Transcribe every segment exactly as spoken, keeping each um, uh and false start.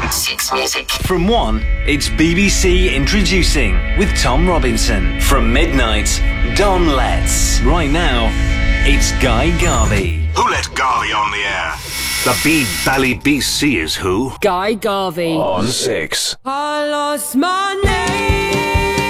Six Music. From one, it's B B C Introducing with Tom Robinson. From midnight, Don Letts. Right now, it's Guy Garvey. Who let Garvey on the air? The B-Bally B C is who? Guy Garvey. On six. I lost my name.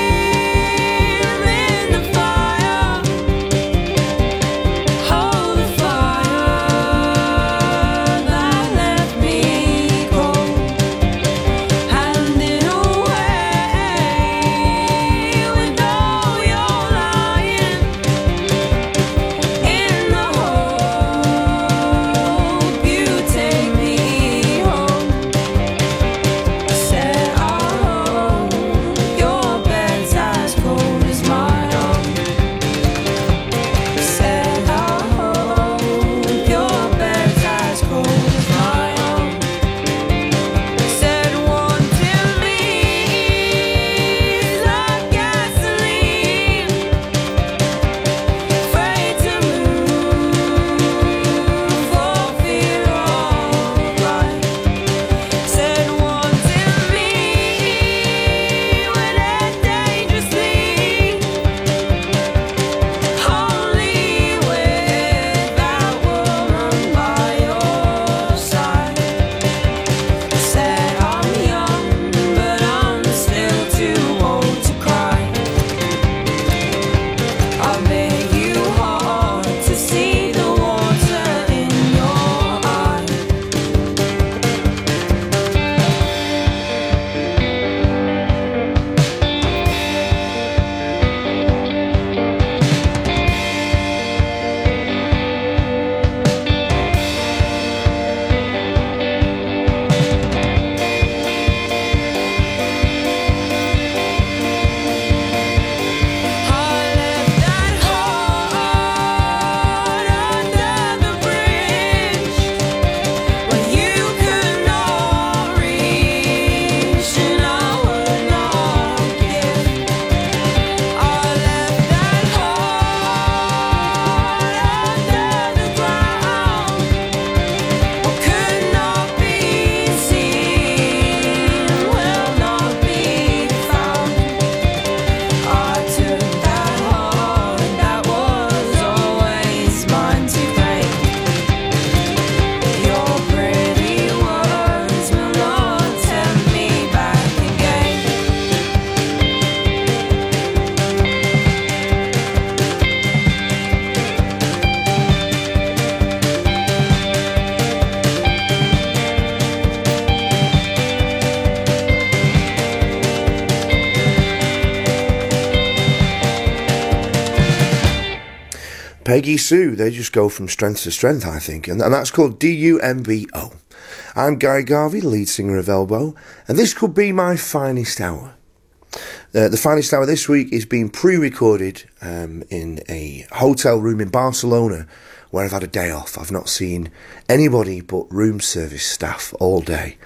Peggy Sue, they just go from strength to strength, I think, and, and that's called D U M B O. I'm Guy Garvey, lead singer of Elbow, and this could be my finest hour. Uh, the finest hour this week is being pre-recorded um, in a hotel room in Barcelona, where I've had a day off. I've not seen anybody but room service staff all day.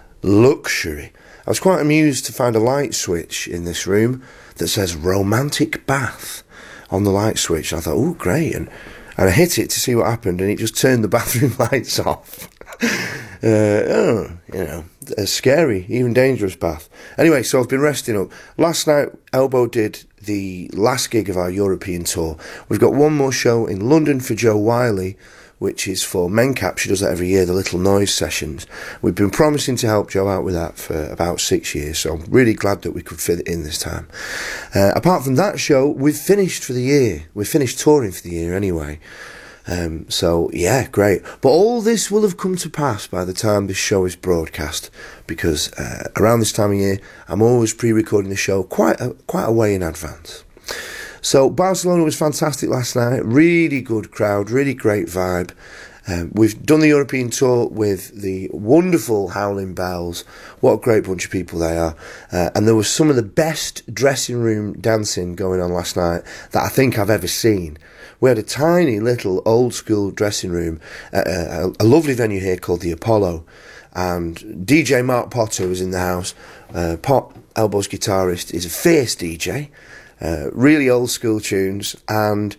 Luxury. I was quite amused to find a light switch in this room that says romantic bath on the light switch. I thought, oh, great. And, and I hit it to see what happened, and it just turned the bathroom lights off. uh, oh, you know, a scary, even dangerous bath. Anyway, so I've been resting up. Last night, Elbow did the last gig of our European tour. We've got one more show in London for Jo Whiley, which is for Mencap. She does that every year, the Little Noise Sessions. We've been promising to help Jo out with that for about six years, so I'm really glad that we could fit it in this time. Uh, apart from that show, we've finished for the year. We've finished touring for the year anyway. Um, so, yeah, great. But all this will have come to pass by the time this show is broadcast, because uh, around this time of year, I'm always pre-recording the show quite a, quite a way in advance. So Barcelona was fantastic last night, really good crowd, really great vibe. Um, we've done the European tour with the wonderful Howling Bells. What a great bunch of people they are. Uh, and there was some of the best dressing room dancing going on last night that I think I've ever seen. We had a tiny little old school dressing room at a, a lovely venue here called the Apollo. And D J Mark Potter was in the house. Uh, Pot, Elbow's guitarist, is a fierce D J. Uh, really old school tunes, and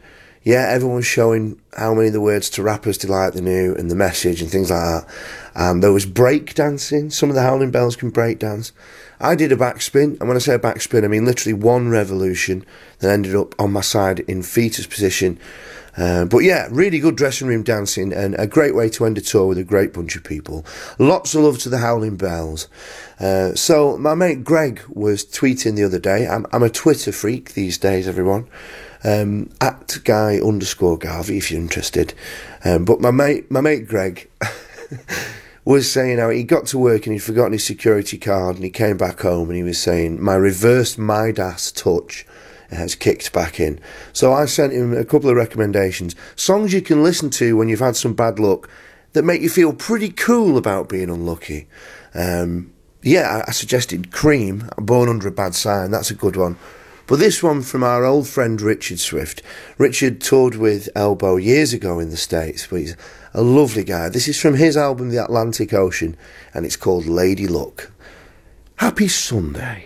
yeah, everyone's showing how many of the words to Rappers Delight the New and the message and things like that. And there was break dancing. Some of the Howling Bells can break dance. I did a backspin, and when I say a backspin, I mean literally one revolution that ended up on my side in fetus position. Uh, but yeah, really good dressing room dancing, and a great way to end a tour with a great bunch of people. Lots of love to the Howling Bells. Uh, so my mate Greg was tweeting the other day. I'm, I'm a Twitter freak these days, everyone. Um, at guy underscore Garvey if you're interested. Um, but my mate, my mate Greg was saying how he got to work and he'd forgotten his security card, and he came back home and he was saying, my reversed Midas touch has kicked back in. So I sent him a couple of recommendations. Songs you can listen to when you've had some bad luck that make you feel pretty cool about being unlucky. Um, yeah, I suggested Cream, Born Under a Bad Sign. That's a good one. But this one from our old friend Richard Swift. Richard toured with Elbow years ago in the States, but he's a lovely guy. This is from his album The Atlantic Ocean, and it's called Lady Luck. Happy Sunday.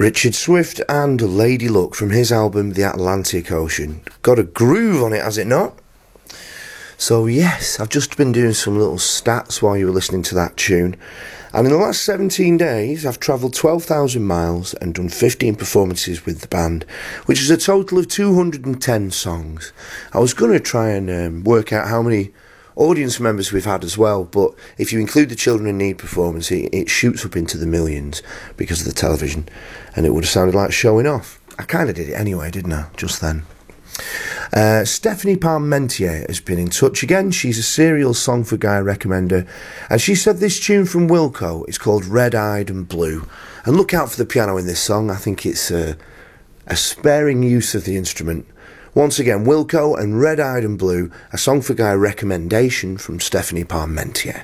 Richard Swift and Lady Luck from his album The Atlantic Ocean. Got a groove on it, has it not? So yes, I've just been doing some little stats while you were listening to that tune. And in the last seventeen days, I've travelled twelve thousand miles and done fifteen performances with the band, which is a total of two hundred ten songs. I was going to try and um, work out how many audience members we've had as well, but if you include the Children in Need performance, it, it shoots up into the millions because of the television, and it would have sounded like showing off. I kind of did it anyway, didn't I, just then? Uh, Stephanie Parmentier has been in touch again. She's a serial song for guy recommender, and she said this tune from Wilco is called Red Eyed and Blue, and look out for the piano in this song. I think it's uh, a sparing use of the instrument. Once again, Wilco and Red Eyed and Blue, a song for guy recommendation from Stephanie Parmentier.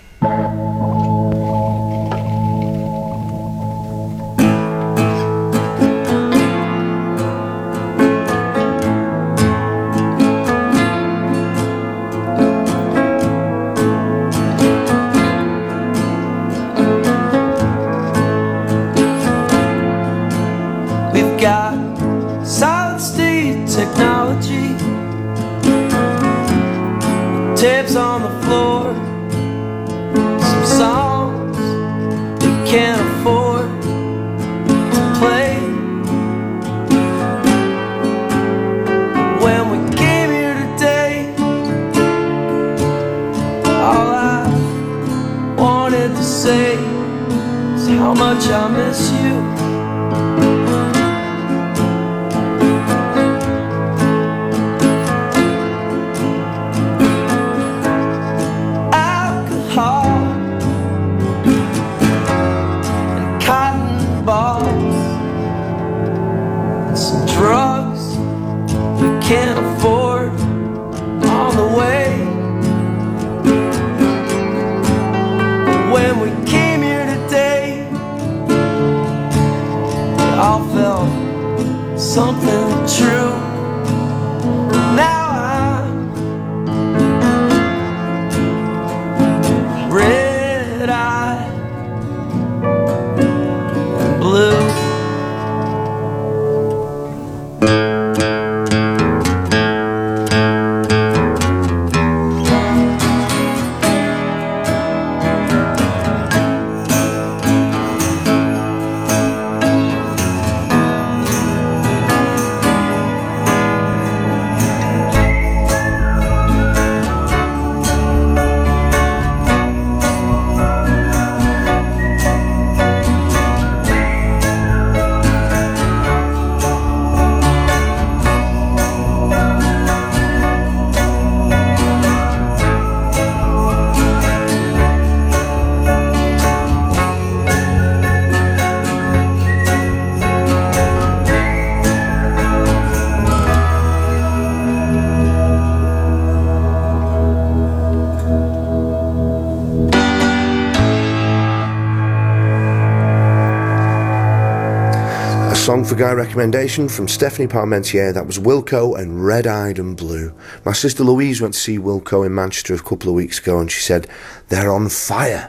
We've got solid state technology, tapes on the floor, some songs we can't afford to play. When we came here today, all I wanted to say is how much I miss you. Drugs we can't afford on the way. When we came here today, we all felt something true. Now I'm red-eyed and blue. Song for Guy recommendation from Stephanie Parmentier. That was Wilco and Red Eyed and Blue. My sister Louise went to see Wilco in Manchester a couple of weeks ago, and she said they're on fire.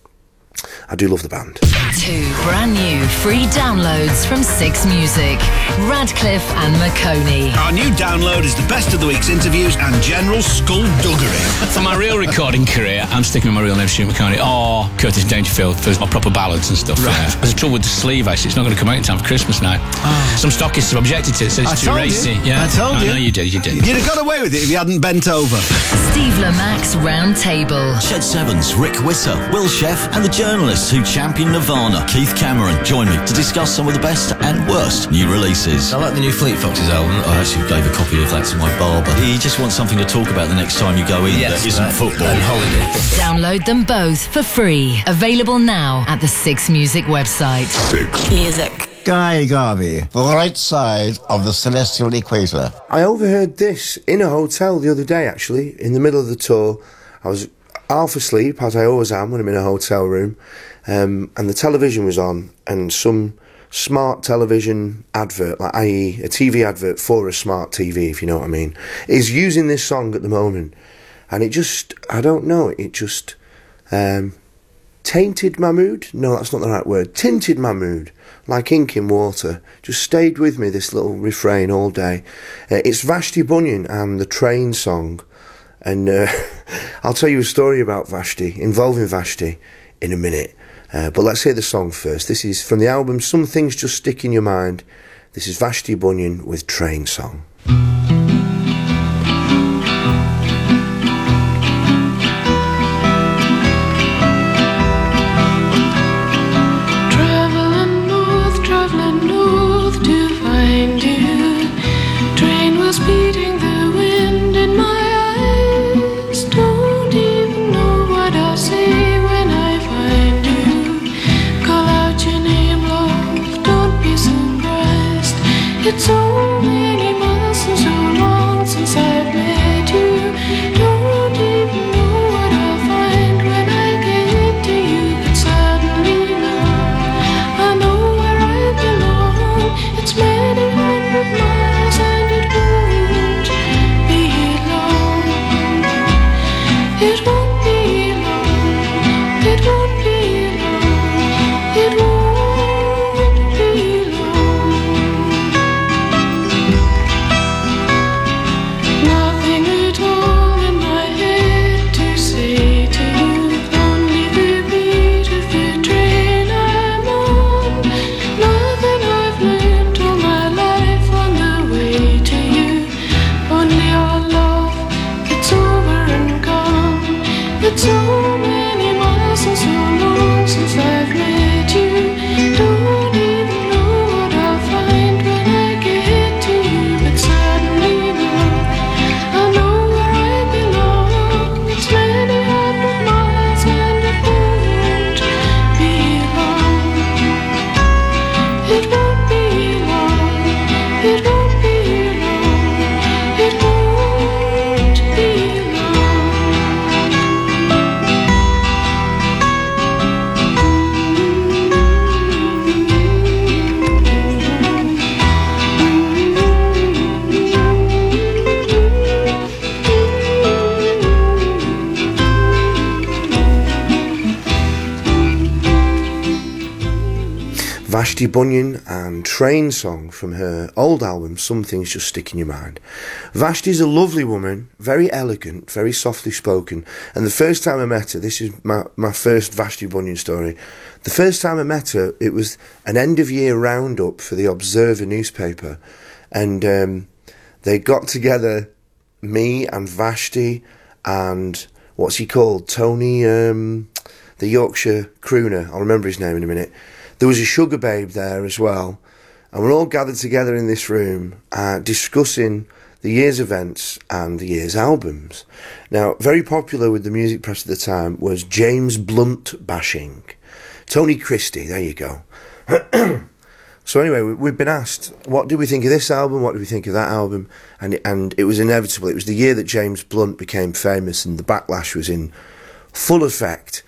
I do love the band. Two brand new free downloads from Six Music, Radcliffe and Maconie. Our new download is the best of the week's interviews and general skullduggery. For my real recording career, I'm sticking with my real name, Stuart Maconie, or Curtis Dangerfield for my proper ballads and stuff. Right. Yeah. There's a trouble with the sleeve, actually. It's not going to come out in time for Christmas now. Oh. Some stockists have objected to it, so it's I too told racy. You. Yeah. I told I you. know you did, you did. You'd have got away with it if you hadn't bent over. Steve Lamac's Round Table. Shed Sevens, Rick Witter, Will Sheff, and the journalists who champion Nirvana, Keith Cameron, join me to discuss some of the best and worst new releases. I like the new Fleet Foxes album. I actually gave a copy of that to my barber. You just want something to talk about the next time you go in Yes, that isn't right. football. And holiday. Download them both for free. Available now at the Six Music website. Six Music. Guy Garvey, the right side of the celestial equator. I overheard this in a hotel the other day, actually, in the middle of the tour. I was half asleep, as I always am when I'm in a hotel room, um, and the television was on, and some smart television advert, like that is a T V advert for a smart T V, if you know what I mean, is using this song at the moment. And it just, I don't know, it just, um, tainted my mood. No, that's not the right word. Tinted my mood, like ink in water. Just stayed with me, this little refrain, all day. Uh, it's Vashti Bunyan and the Train Song. And uh, I'll tell you a story about Vashti, involving Vashti, in a minute. Uh, but let's hear the song first. This is from the album Some Things Just Stick in Your Mind. This is Vashti Bunyan with Train Song. It's so many months and so long since I've met you. Don't even know what I'll find when I get to you. But suddenly now I know where I belong. It's many hundred miles and it won't be long. It won't be long. It won't be long. It won't. So many miles and so long since I've met you. Don't even know what I'll find when I get to you. But suddenly now I know where I belong. It's many hundred miles and it won't be long. It won't be long. It won't be long. It won't be long. Vashti Bunyan and Train Song from her old album Some Things Just Stick in Your Mind. Vashti's a lovely woman, very elegant, very softly spoken, and the first time I met her, this is my, my first Vashti Bunyan story, the first time I met her, it was an end-of-year roundup for the Observer newspaper, and um, they got together, me and Vashti and, what's he called, Tony, um, the Yorkshire crooner, I'll remember his name in a minute. There was a sugar babe there as well, and we're all gathered together in this room uh, discussing the year's events and the year's albums. Now, very popular with the music press at the time was James Blunt bashing. Tony Christie, there you go. So anyway, we, we've been asked, what do we think of this album, what do we think of that album, and it, and it was inevitable. It was the year that James Blunt became famous and the backlash was in full effect.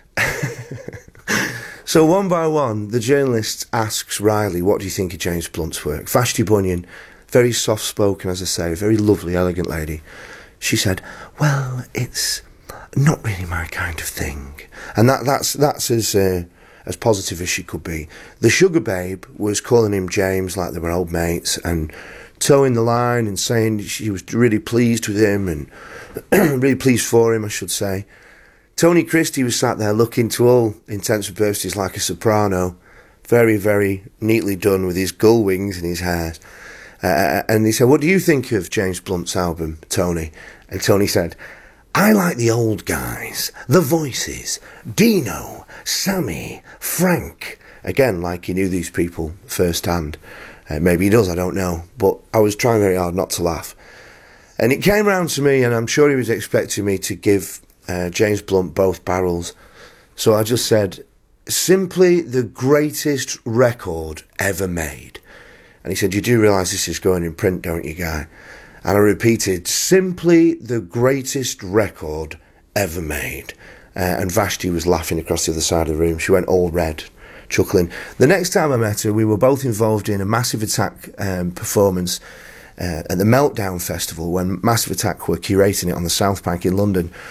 So one by one, the journalist asks Riley, what do you think of James Blunt's work? Vashti Bunyan, very soft-spoken, as I say, very lovely, elegant lady. She said, well, it's not really my kind of thing. And that, that's that's as uh, as positive as she could be. The sugar babe was calling him James like they were old mates and towing the line and saying she was really pleased with him and really pleased for him, I should say. Tony Christie was sat there looking to all intents and purposes like a soprano, very, very neatly done with his gull wings and his hair. Uh, and he said, what do you think of James Blunt's album, Tony? And Tony said, I like the old guys, the voices, Dino, Sammy, Frank. Again, like he knew these people firsthand. Uh, maybe he does, I don't know. But I was trying very hard not to laugh. And it came round to me, and I'm sure he was expecting me to give Uh, James Blunt both barrels. So I just said, simply the greatest record ever made. And he said, you do realise this is going in print, don't you, Guy? And I repeated, simply the greatest record ever made. Uh, and Vashti was laughing across the other side of the room. She went all red, chuckling. The next time I met her, we were both involved in a Massive Attack um, performance uh, at the Meltdown Festival when Massive Attack were curating it on the South Bank in London.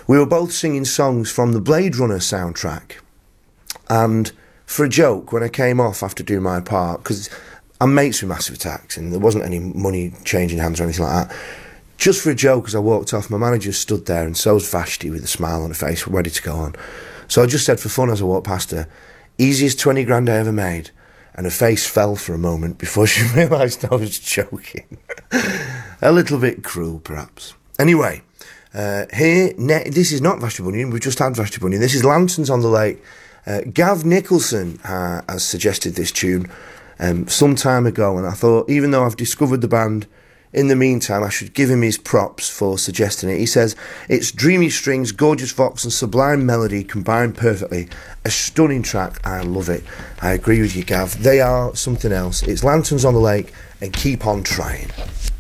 we were both singing songs from the Blade Runner soundtrack. And for a joke, when I came off after doing my part, because I'm mates with Massive Attacks and there wasn't any money changing hands or anything like that, just for a joke, as I walked off, my manager stood there, and so's Vashti with a smile on her face, ready to go on. So I just said for fun as I walked past her, easiest twenty grand I ever made. And her face fell for a moment before she realised I was joking. A little bit cruel, perhaps. Anyway, uh, here, ne- this is not Vashti Bunyan, we've just had Vashti Bunyan. This is Lanterns on the Lake. Uh, Gav Nicholson uh, has suggested this tune um, some time ago, and I thought, even though I've discovered the band, in the meantime, I should give him his props for suggesting it. He says, it's dreamy strings, gorgeous vox and sublime melody combined perfectly. A stunning track. I love it. I agree with you, Gav. They are something else. It's Lanterns on the Lake and Keep On Trying.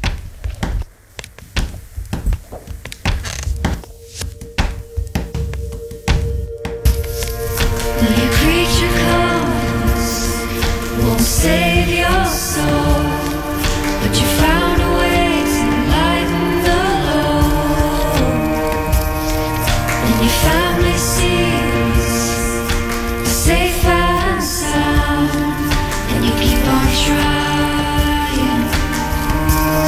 The creature comes, won't save your soul, but you found a way to lighten the load. And your family sees safe and sound, and you keep on trying.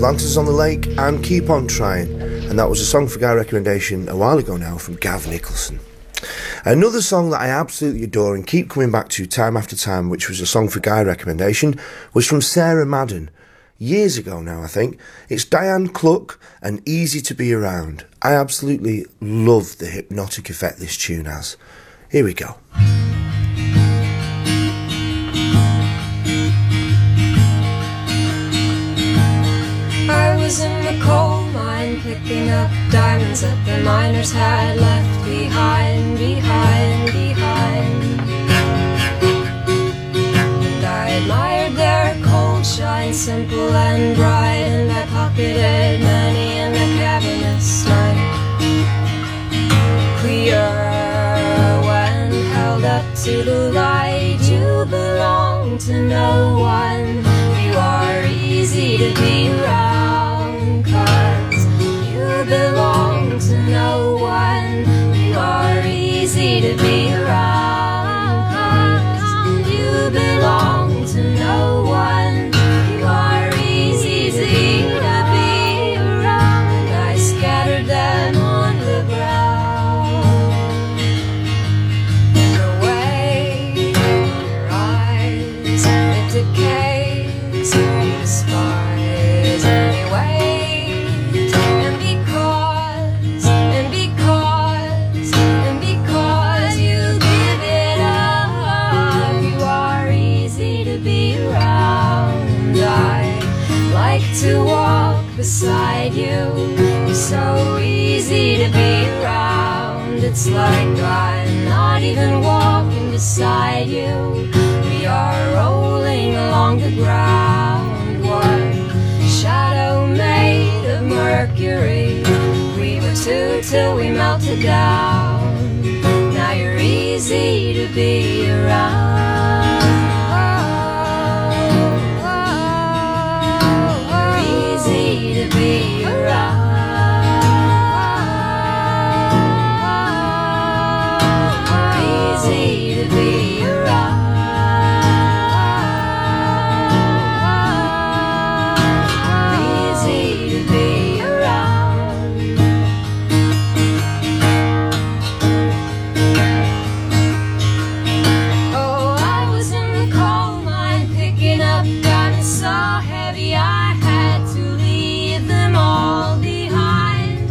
Lanterns on the Lake and Keep On Trying. And that was a Song for Guy recommendation a while ago now from Gav Nicholson. Another song that I absolutely adore and keep coming back to time after time, which was a Song for Guy recommendation, was from Sarah Madden. Years ago now, I think. It's Diane Cluck and Easy to Be Around. I absolutely love the hypnotic effect this tune has. Here we go. I was in the coal mine picking up diamonds that the miners had left behind, behind, behind. And I admired their cold shine, simple and bright, and I pocketed many in the cavernous night. Clear when held up to the light, you belong to no one. You are easy to be around, 'cause you belong to no one. You are easy to be around, 'cause you belong to no one. You are easy to be around. I scattered them on the ground. The way your eyes, it decays, you despise anyway. And because, and because, and because you give it up, you are easy to be around. I like to walk beside you, you're so easy to be around. It's like I'm not even walking beside you, we are rolling along the ground. One shadow made of mercury, we were two till we melted down. Now you're easy to be around. You're easy to be around. Easy to be around. Easy to be around. Oh, I was in the coal mine picking up diamonds so heavy I had to leave them all behind.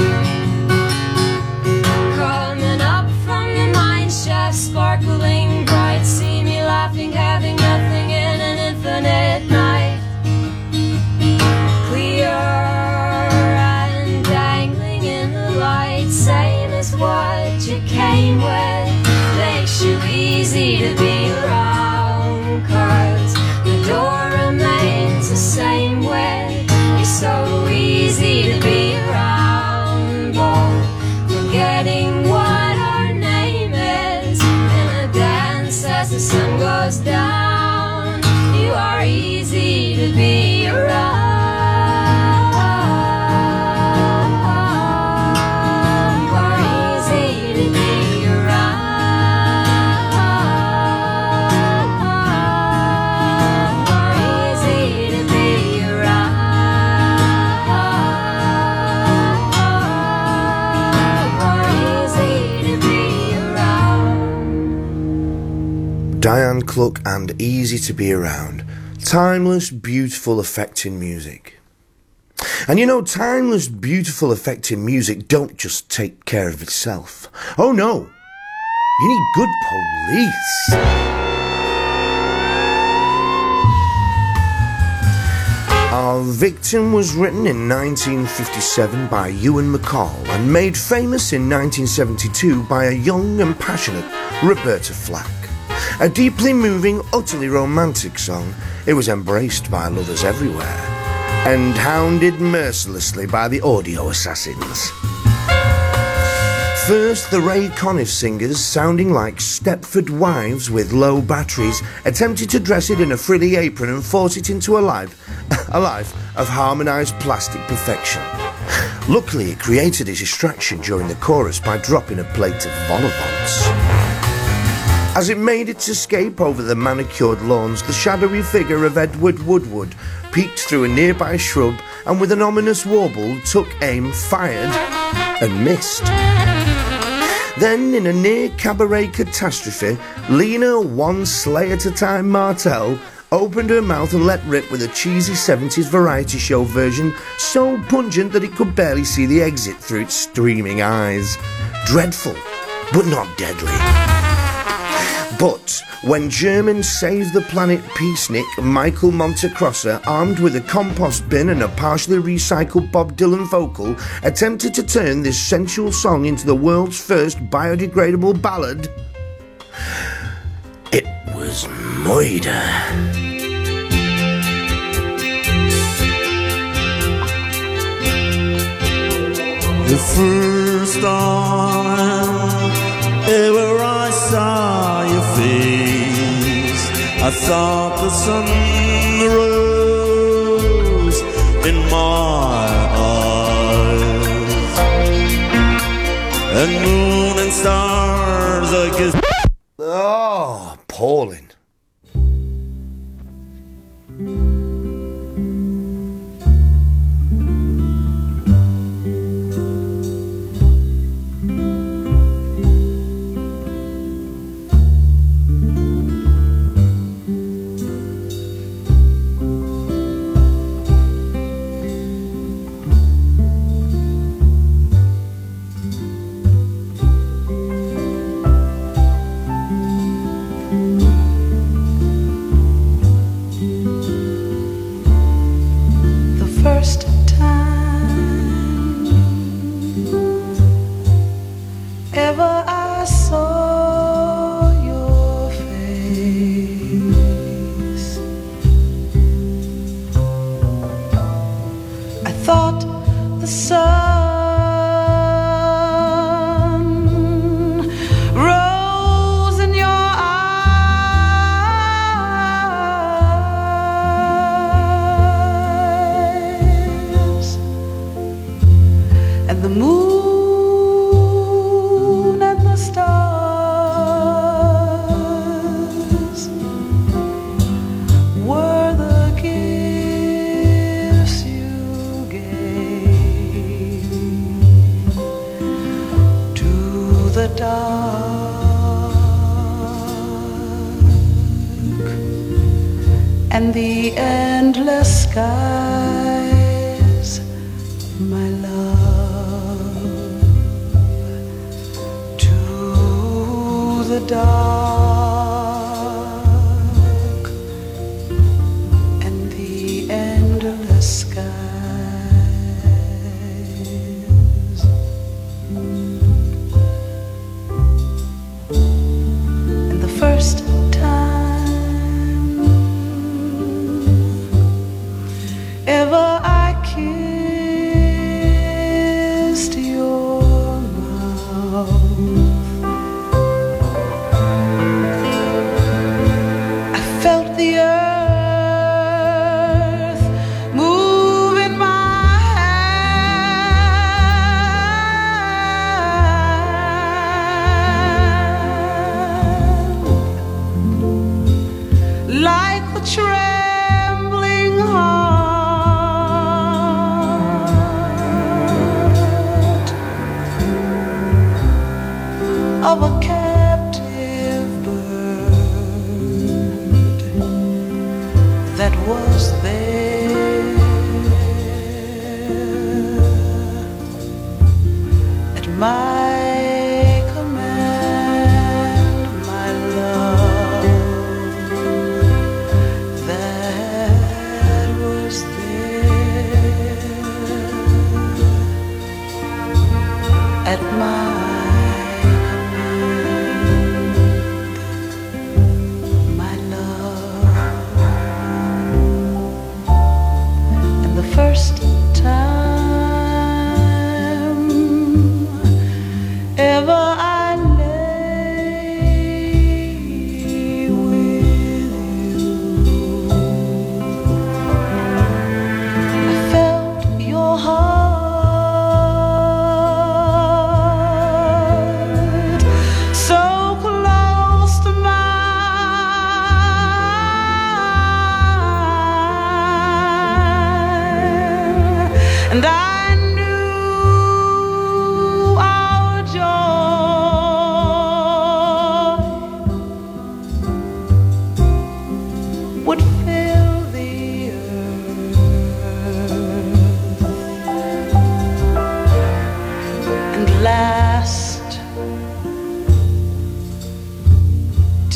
Coming up from the mine shaft, sparkling bright, see me laughing, having nothing in an infinite night. Clear and dangling in the light, same as what you came with, makes you easy to be around, 'cause the door remains the same way. You're so easy to be around, both forgetting what our name is in a dance as the sun goes down. You are easy to be around. You are easy to be around. You are easy to be around. You are easy to be around. Diane Cluck and Easy to Be Around. Timeless, beautiful, affecting music. And you know, timeless, beautiful, affecting music don't just take care of itself. Oh no, you need good police. Our Victim was written in nineteen fifty-seven by Ewan MacColl and made famous in nineteen seventy-two by a young and passionate Roberta Flack. A deeply moving, utterly romantic song, it was embraced by lovers everywhere and hounded mercilessly by the audio assassins. First, the Ray Conniff singers, sounding like Stepford wives with low batteries, attempted to dress it in a frilly apron and force it into a life, a life of harmonised plastic perfection. Luckily, it created a distraction during the chorus by dropping a plate of vol au vents. As it made its escape over the manicured lawns, the shadowy figure of Edward Woodward peeked through a nearby shrub and with an ominous warble took aim, fired and missed. Then, in a near cabaret catastrophe, Lena, one sleigh at a time Martell, opened her mouth and let rip with a cheesy seventies variety show version so pungent that it could barely see the exit through its streaming eyes. Dreadful, but not deadly. But when German Save the Planet peacenik Michael Montecrossa, armed with a compost bin and a partially recycled Bob Dylan vocal, attempted to turn this sensual song into the world's first biodegradable ballad, it was murder. The first time ever I saw your face, I thought the sun rose in my eyes, and moon and stars I guess. Oh, appalling. And the endless skies, my love, to the dark and the endless skies. And the first ever I kissed your mouth, I felt the earth move in my hand, like the trembling heart of a captive bird that was there at my command, my love, that was there at my first time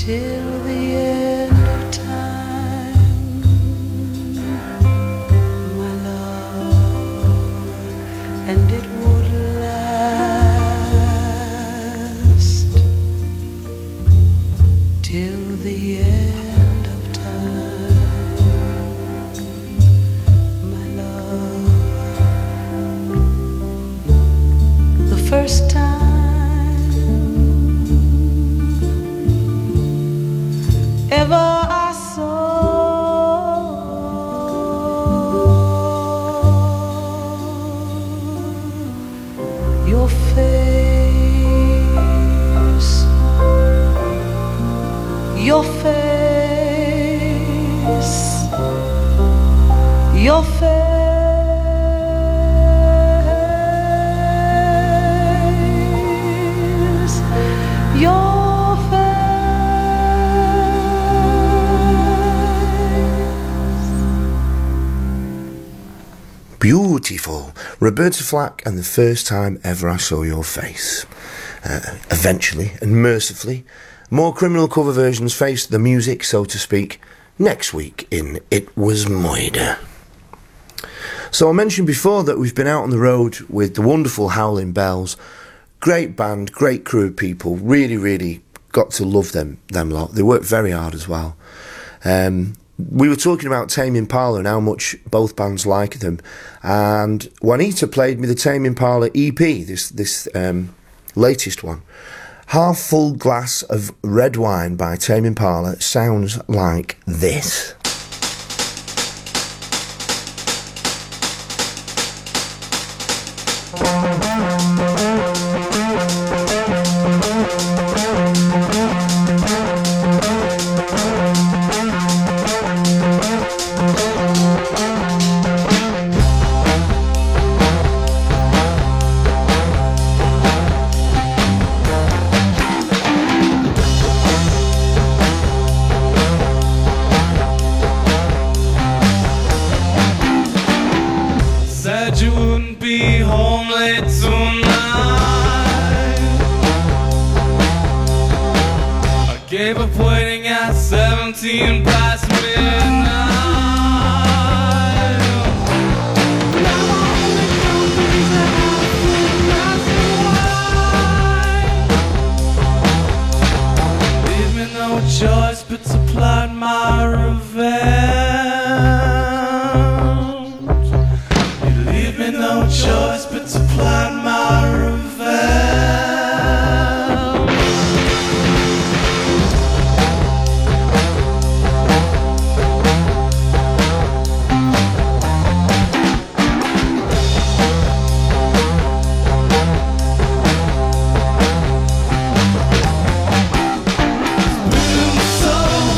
till the end of time, my love, and it would last till the end of time, my love. The first time ever I saw your face, your face, your face, your Beautiful. Roberta Flack and The First Time Ever I Saw Your Face. Uh, eventually and mercifully, more Criminal cover versions face the music, so to speak, next week in It Was Moida. So I mentioned before that we've been out on the road with the wonderful Howling Bells. Great band, great crew of people. Really, really got to love them, them lot. They work very hard as well. Um... We were talking about Tame Impala and how much both bands like them, and Juanita played me the Tame Impala E P, this this um, latest one. Half Full Glass of Red Wine by Tame Impala sounds like this. So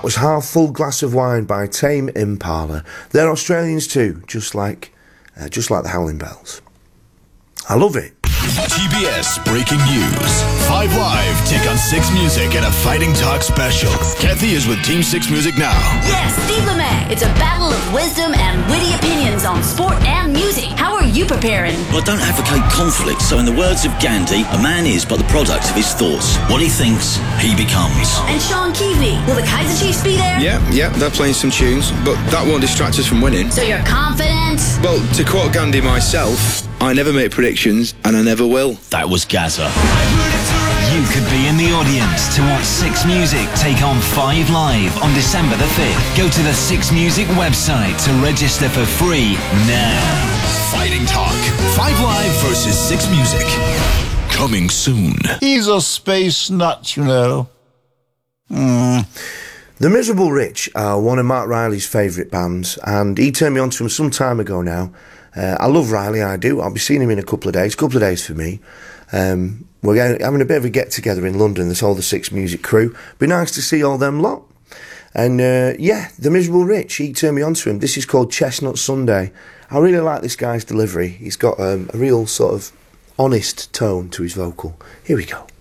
was Half Full Glass of Wine by Tame Impala. They're Australians too, just like, uh, just like the Howling Bells. I love it. T B S Breaking News. Five Live take on Six Music in a Fighting Talk special. Kathy is with Team Six Music now. Yes, Steve Lemay. It's a battle of wisdom and witty opinions on sport and music. How are you preparing? Well, I don't advocate conflict, so in the words of Gandhi, a man is but the product of his thoughts. What he thinks, he becomes. And Sean Keavy. Will the Kaiser Chiefs be there? Yeah, yeah, they're playing some tunes, but that won't distract us from winning. So you're confident? Well, to quote Gandhi myself, I never make predictions, and I never will. That was Gaza. You could be in the audience to watch Six Music take on Five Live on December the fifth. Go to the Six Music website to register for free now. Fighting Talk. Five Live versus Six Music. Coming soon. He's a space nut, you know. Mm. The Miserable Rich are one of Mark Riley's favourite bands, and he turned me on to them some time ago now. Uh, I love Riley, I do. I'll be seeing him in a couple of days, couple of days for me. Um, we're going, having a bit of a get-together in London, there's all the Six Music crew. Be nice to see all them lot. And uh, yeah, The Miserable Rich, he turned me on to him. This is called Chestnut Sunday. I really like this guy's delivery. He's got um, a real sort of honest tone to his vocal. Here we go.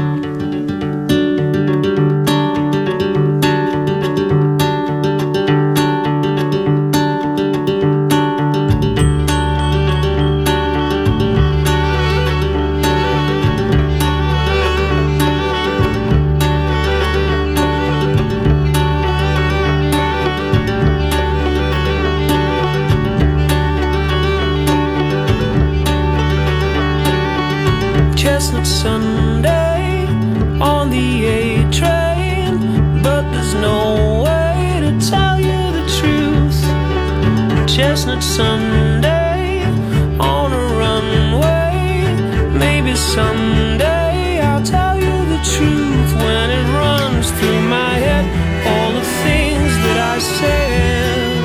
Chestnut Sunday on the A train, but there's no way to tell you the truth. Chestnut Sunday on a runway, maybe someday I'll tell you the truth. When it runs through my head, all the things that I said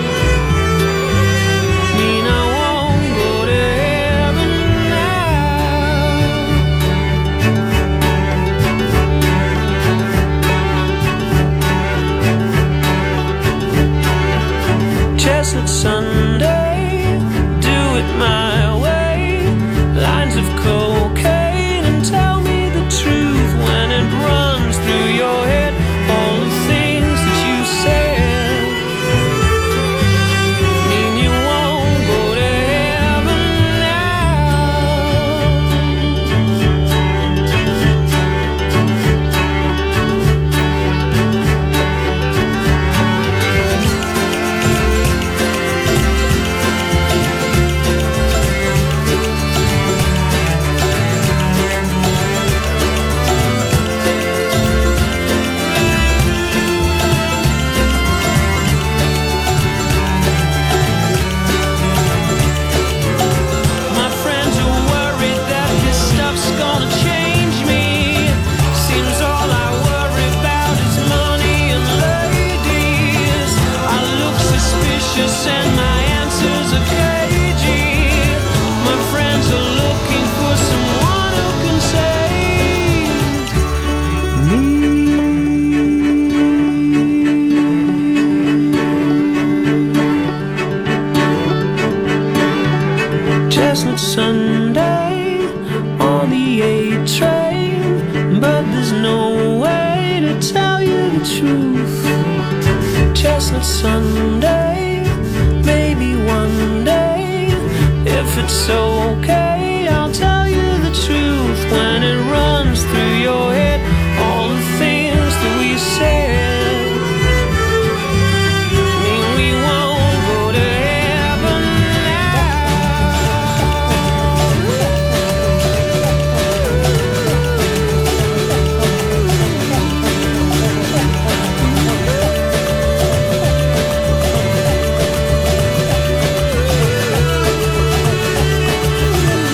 mean I won't go to heaven now. Chestnut Sunday, do it my way. Lines of cocaine and tell me the truth. When it runs through your head, all the things that you said mean you won't go to heaven My friends are worried that this stuff's gonna change me. Seems all I worry about is money and ladies. I look suspicious and my answers are cagey. My friends are looking for someone who can save me. Chestnut Sunday on the A train, but there's no way to tell you the truth. Chestnut Sunday, maybe one day, if it's okay, I'll tell you the truth. When it runs through your head, all the things that we said mean we won't go to heaven now.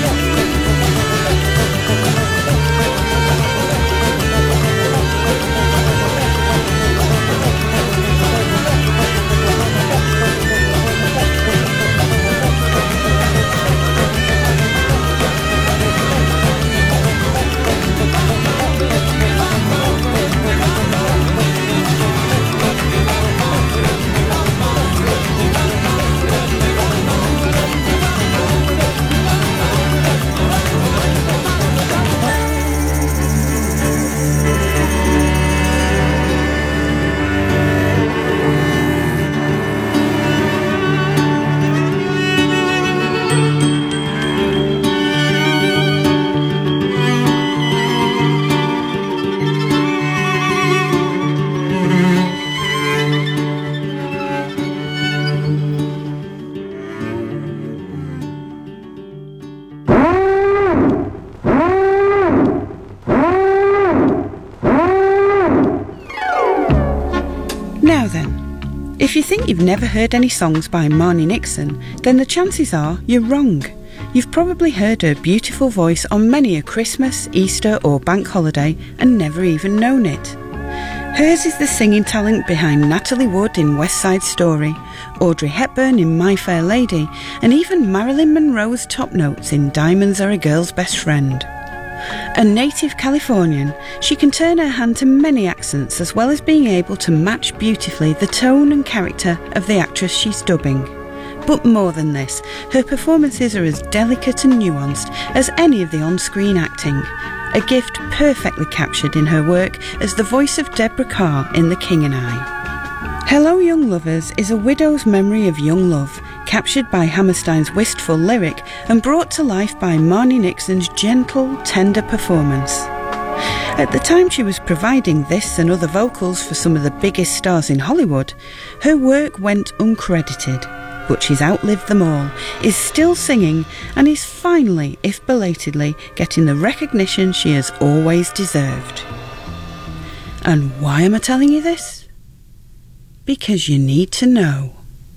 If you think you've never heard any songs by Marnie Nixon, then the chances are you're wrong. You've probably heard her beautiful voice on many a Christmas, Easter or bank holiday and never even known it. Hers is the singing talent behind Natalie Wood in West Side Story, Audrey Hepburn in My Fair Lady, and even Marilyn Monroe's top notes in Diamonds Are a Girl's Best Friend. A native Californian, she can turn her hand to many accents as well as being able to match beautifully the tone and character of the actress she's dubbing. But more than this, her performances are as delicate and nuanced as any of the on-screen acting, a gift perfectly captured in her work as the voice of Deborah Carr in The King and I. Hello Young Lovers is a widow's memory of young love, captured by Hammerstein's wistful lyric and brought to life by Marnie Nixon's gentle, tender performance. At the time she was providing this and other vocals for some of the biggest stars in Hollywood, her work went uncredited, but she's outlived them all, is still singing, and is finally, if belatedly, getting the recognition she has always deserved. And why am I telling you this? Because you need to know.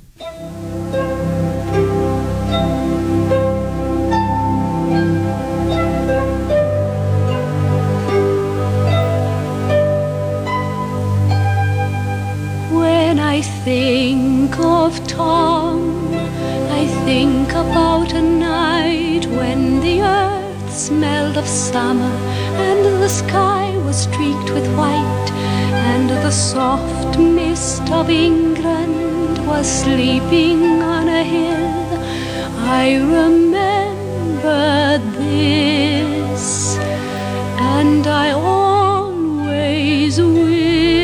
When I think of Tom, I think about a night when the earth smelled of summer and the sky was streaked with white, and the soft mist of England was sleeping on a hill. I remember this, and I always will.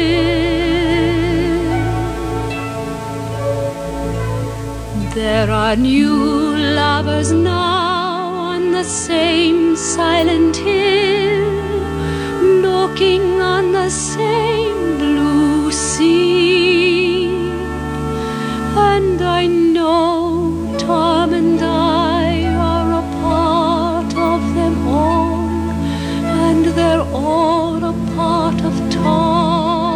There are new lovers now on the same silent hill, looking on the same blue sea. And I know Tom and I are a part of them all, and they're all a part of Tom.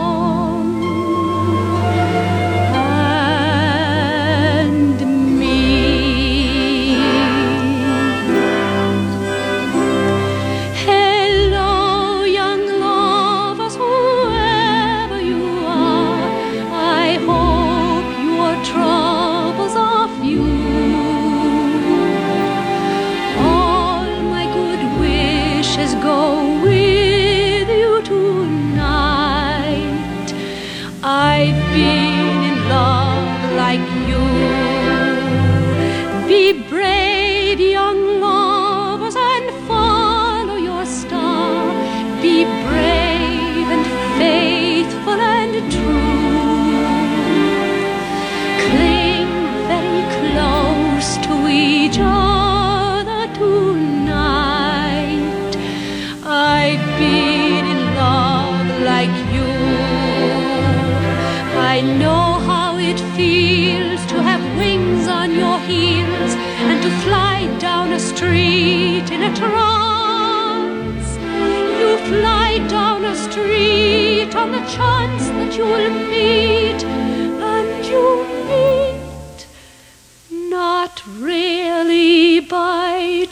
I know how it feels to have wings on your heels and to fly down a street in a trance. You fly down a street on the chance that you will meet, and you meet not really by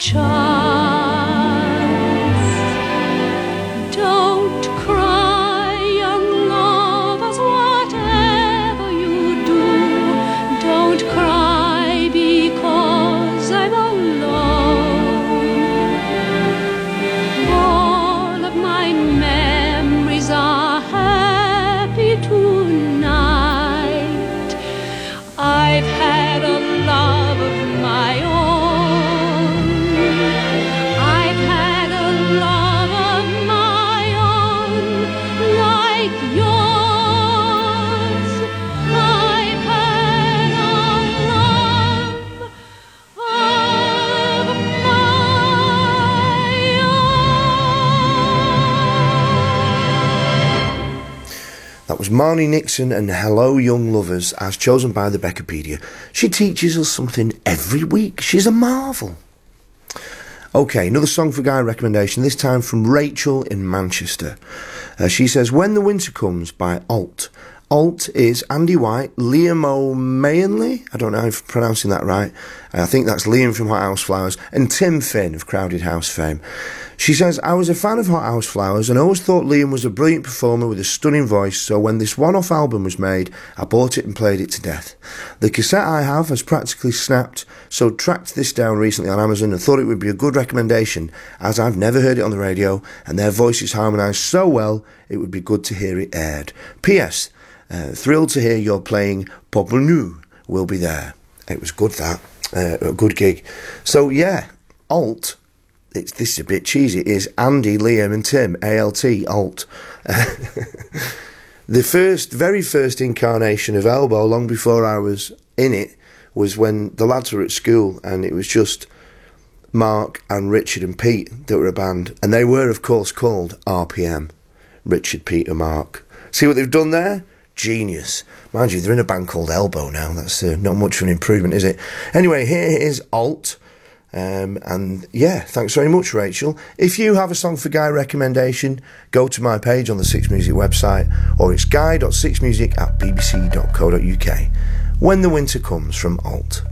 chance. Don't cry, young lovers, whatever you do. Don't cry because I'm alone. All of my memories are happy tonight. I've had a love of my own. I've had a love of my own, like yours. I've had a love of my That was Marnie Nixon and Hello Young Lovers, as chosen by the Beckapedia. She teaches us something every week. She's a marvel. Okay, another Song for Guy recommendation, this time from Rachel in Manchester. Uh, she says, When the Winter Comes by Alt. Alt is Andy White, Liam O'Mainley, I don't know if I'm pronouncing that right, I think that's Liam from Hot House Flowers, and Tim Finn of Crowded House fame. She says, I was a fan of Hot House Flowers and always thought Liam was a brilliant performer with a stunning voice, so when this one-off album was made, I bought it and played it to death. The cassette I have has practically snapped, so tracked this down recently on Amazon and thought it would be a good recommendation, as I've never heard it on the radio and their voices harmonise so well, it would be good to hear it aired. P S Uh, thrilled to hear you're playing Pop Nu Will Be There. It was good, that. Uh, a good gig. So, yeah, Alt, it's, this is a bit cheesy, it is Andy, Liam and Tim, A L T, Alt. The first, very first incarnation of Elbow, long before I was in it, was when the lads were at school and it was just Mark and Richard and Pete that were a band. And they were, of course, called R P M. Richard, Pete and Mark. See what they've done there? Genius. Mind you, they're in a band called Elbow now. That's uh, not much of an improvement, is it? Anyway, here is Alt. Um, and yeah, thanks very much, Rachel. If you have a song for Guy recommendation, go to my page on the Six Music website, or it's guy dot six music at b b c dot co dot u k. When the Winter Comes from Alt.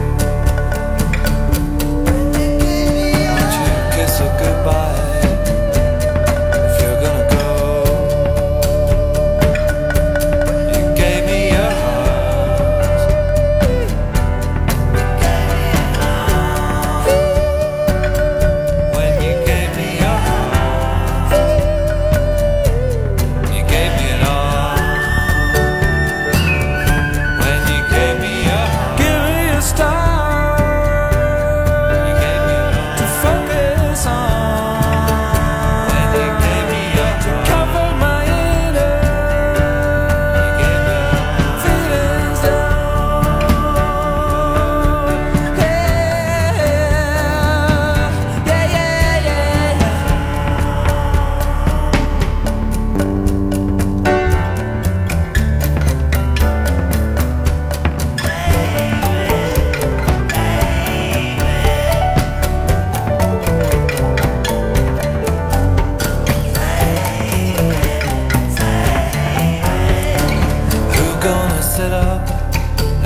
Goodbye.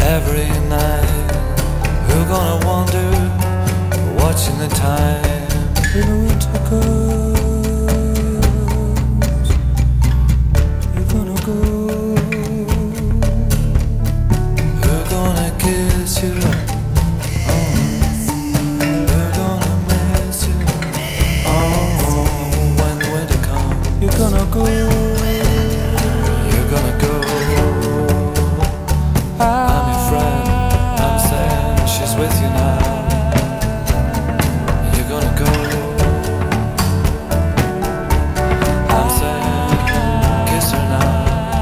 every night. Who gonna wonder, watching the time in the winter goes. You're gonna go. Who gonna kiss you? Oh, who gonna miss you? Oh, when the winter comes, you're gonna go. You're gonna go. I'm your friend, I'm saying she's with you now. You're gonna go. I'm saying kiss her now.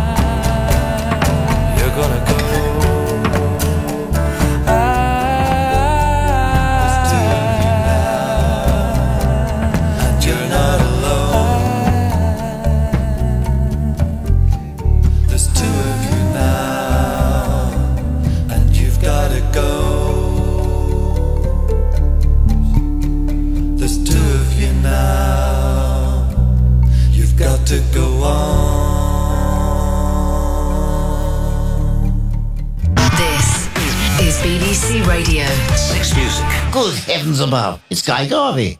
You're gonna go. There's two of you now, and you're not alone. There's two of you now, and you've gotta go. There's two of you now, you've got to go on. This is B B C Radio. Six Music. Good heavens above. It's Guy Garvey.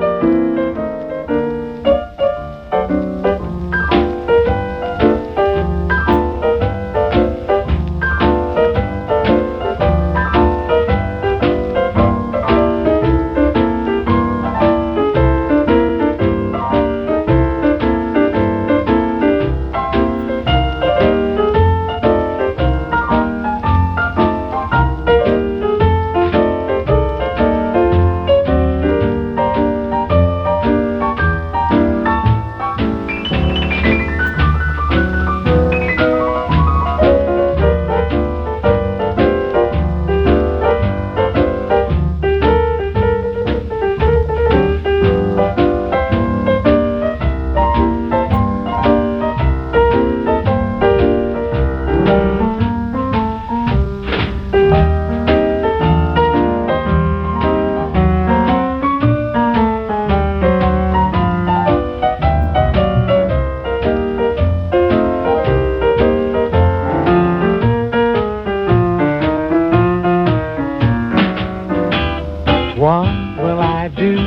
What will I do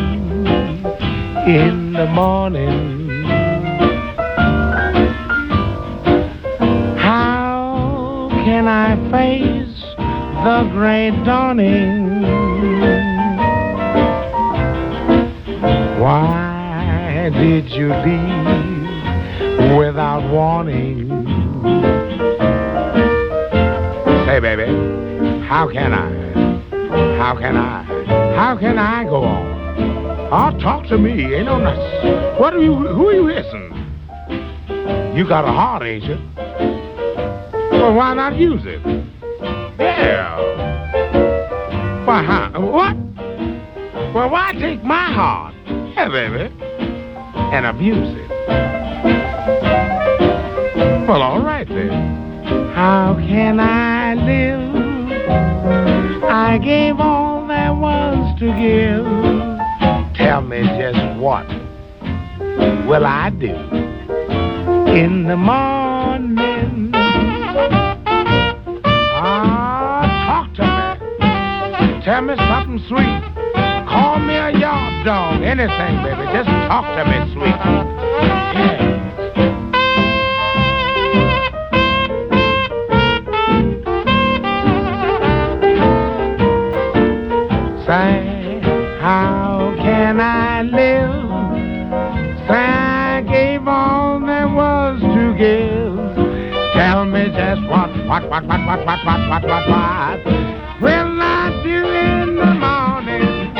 in the morning? How can I face the great dawning? Why did you leave without warning? Say, baby, how can I? How can I? How can I go on? Oh, talk to me. Ain't no nuts. What are you? Who are you listening? You got a heart, ain't you? Well, why not use it? Yeah. Why, huh? What? Well, why take my heart? Yeah, baby. And abuse it. Well, all right then. How can I live? I gave all there was to give. Tell me just what will I do in the morning? Ah, talk to me. Tell me something sweet. Call me a yard dog. Anything, baby. Just talk to me sweet. Yeah. Say, how can I live? Say, I gave all there was to give. Tell me just what, what, what, what, what, what, what, what, what, what will I do in the morning?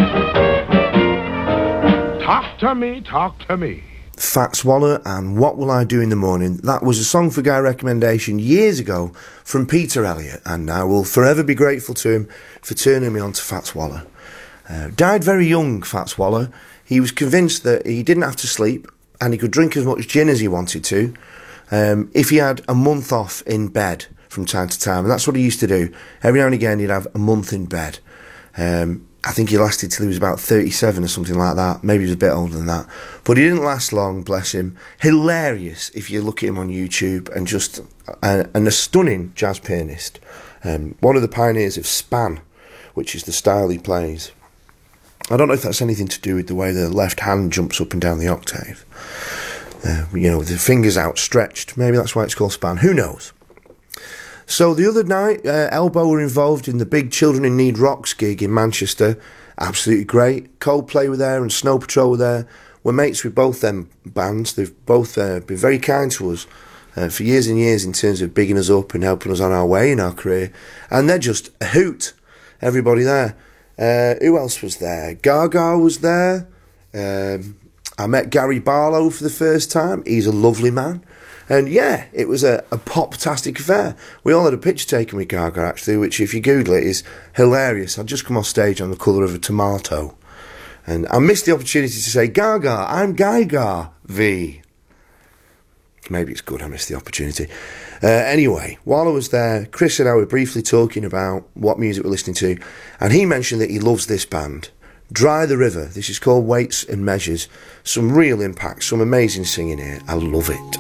Talk to me, talk to me. Fats Waller and What Will I Do in the Morning. That was a Song for Guy recommendation years ago from Peter Elliott, and I will forever be grateful to him for turning me on to Fats Waller. Uh, died very young, Fats Waller. He was convinced that he didn't have to sleep and he could drink as much gin as he wanted to um, if he had a month off in bed from time to time, and that's what he used to do. Every now and again he'd have a month in bed. Um, I think he lasted till he was about thirty-seven or something like that. Maybe he was a bit older than that. But he didn't last long, bless him. Hilarious if you look at him on YouTube, and just a, and a stunning jazz pianist. Um, one of the pioneers of span, which is the style he plays. I don't know if that's anything to do with the way the left hand jumps up and down the octave. Uh, you know, with the fingers outstretched. Maybe that's why it's called span. Who knows? So the other night, uh, Elbow were involved in the big Children in Need Rocks gig in Manchester. Absolutely great. Coldplay were there and Snow Patrol were there. We're mates with both them bands. They've both uh, been very kind to us uh, for years and years in terms of bigging us up and helping us on our way in our career. And they're just a hoot, everybody there. Uh, who else was there? Gaga was there. Um, I met Gary Barlow for the first time. He's a lovely man. And yeah, it was a, a pop-tastic affair. We all had a picture taken with Gaga, actually, which if you Google it is hilarious. I'd just come off stage on the colour of a tomato. And I missed the opportunity to say, Gaga, I'm Gaga V. Maybe it's good I missed the opportunity. Uh, anyway, while I was there, Chris and I were briefly talking about what music we're listening to, and he mentioned that he loves this band. Dry the River. This is called Weights and Measures. Some real impact, some amazing singing here. I love it.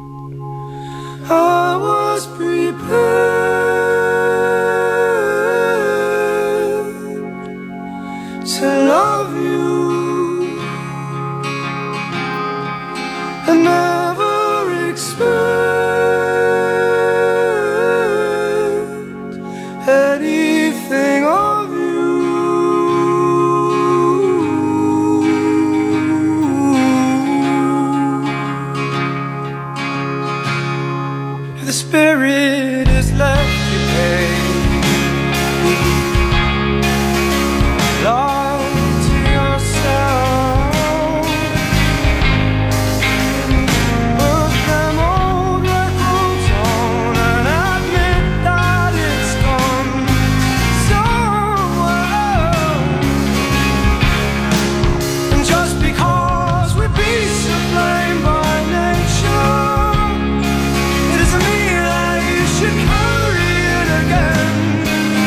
I was prepared to love you. I never expect anything of the spirit is left you pain. Lie to yourself. Put them old records on and admit that it's gone somewhere. And just because we're beasts of flame by nature, should carry it again.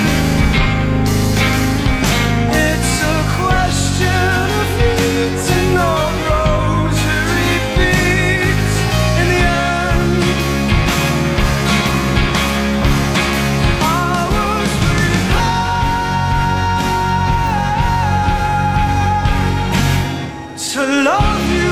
It's a question of eating or rosary beads in the end. I was prepared to love you.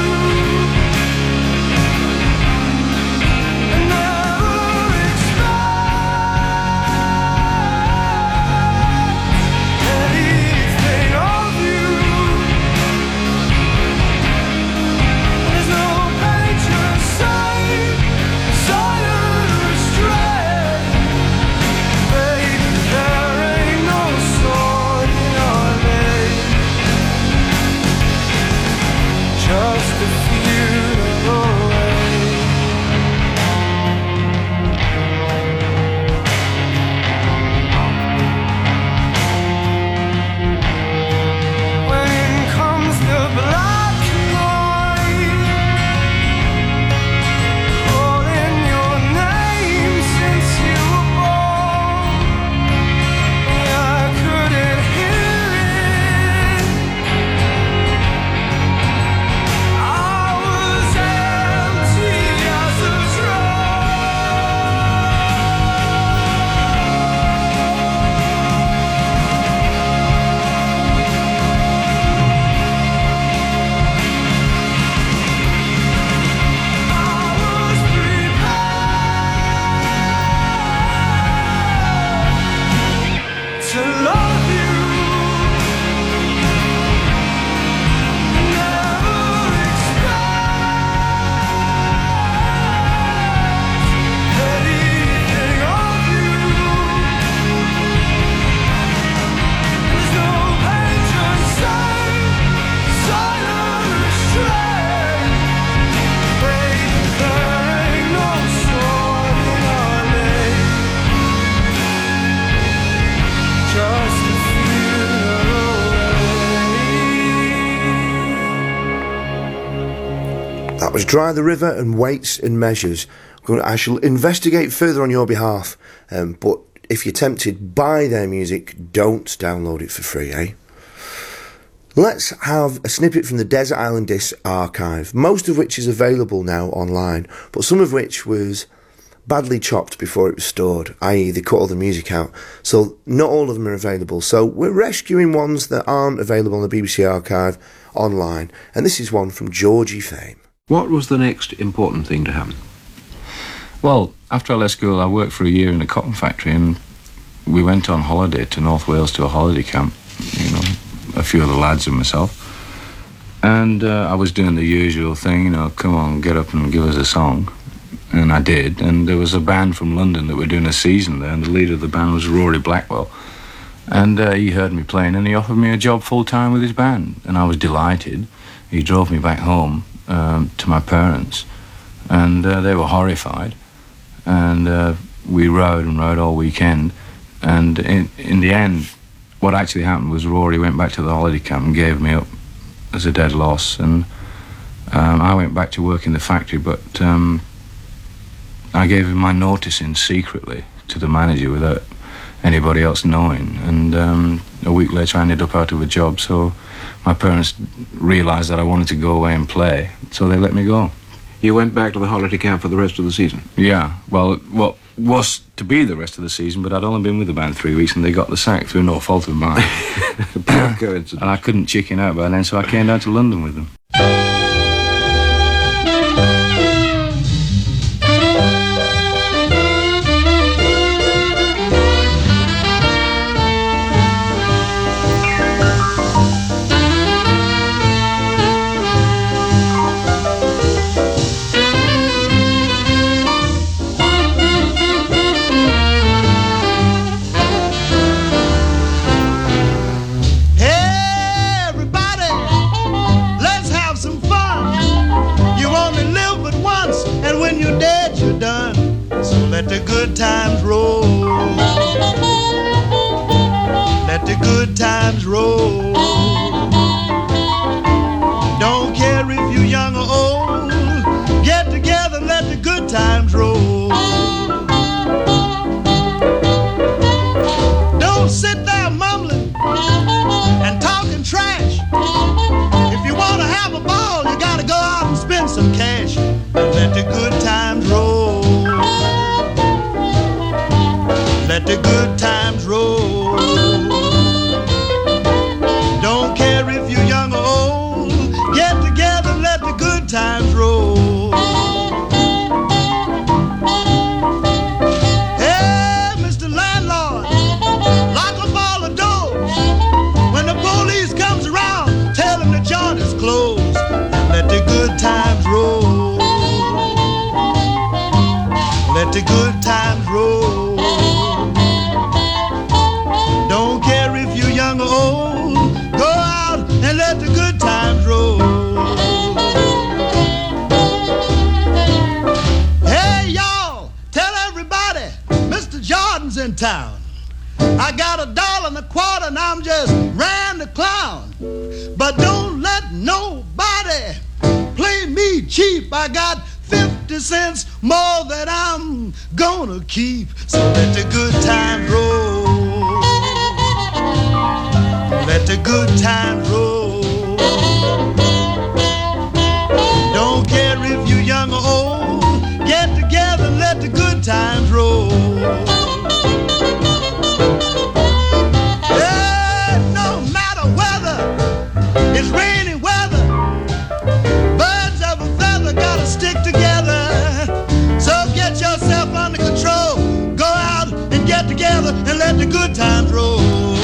Was Dry the River and Weights and Measures. I shall investigate further on your behalf, um, but if you're tempted by their music, don't download it for free, eh? Let's have a snippet from the Desert Island Discs archive, most of which is available now online, but some of which was badly chopped before it was stored, that is they cut all the music out, so not all of them are available. So we're rescuing ones that aren't available on the B B C archive online, and this is one from Georgie fame. What was the next important thing to happen? Well, after I left school, I worked for a year in a cotton factory, and we went on holiday to North Wales to a holiday camp, you know, a few of the lads and myself. And uh, I was doing the usual thing, you know, come on, get up and give us a song. And I did, and there was a band from London that were doing a season there, and the leader of the band was Rory Blackwell. And uh, he heard me playing, and he offered me a job full-time with his band, and I was delighted. He drove me back home um, to my parents, and uh, they were horrified. And uh, we rode and rode all weekend, and in, in the end, what actually happened was Rory went back to the holiday camp and gave me up as a dead loss, and um, I went back to work in the factory, but um, I gave him my notice in secretly to the manager without anybody else knowing, and um, a week later I ended up out of a job, so my parents realised that I wanted to go away and play, so they let me go. You went back to the holiday camp for the rest of the season? Yeah, well, what was to be the rest of the season, but I'd only been with the band three weeks and they got the sack through no fault of mine. Pure coincidence. And I couldn't chicken out by then, so I came down to London with them. Let the good times roll. Let the good times roll. Don't care if you're young or old. Get together, let the good times roll. Don't sit there mumbling and talking trash. If you want to have a ball, you gotta go out and spend some cash. Let the good times roll. Let the good times roll. Don't care if you're young or old. Get together, let the good times roll. Hey, Mister Landlord, lock up all the doors. When the police comes around, tell them the joint is closed. Let the good times roll. Let the good times roll. Don't care if you're young or old. Go out and let the good times roll. Hey, y'all, tell everybody Mister Jordan's in town. I got a dollar and a quarter and I'm just ran the clown. But don't let nobody play me cheap. I got fifty cents more that I'm gonna keep. So let the good times roll. Let the good times roll. Don't care if you're young or old. Get together, let the good times roll. Yeah, no matter whether it's rainy weather, birds of a feather gotta stick together. So get yourself under control. Go out and get together and let the good times roll.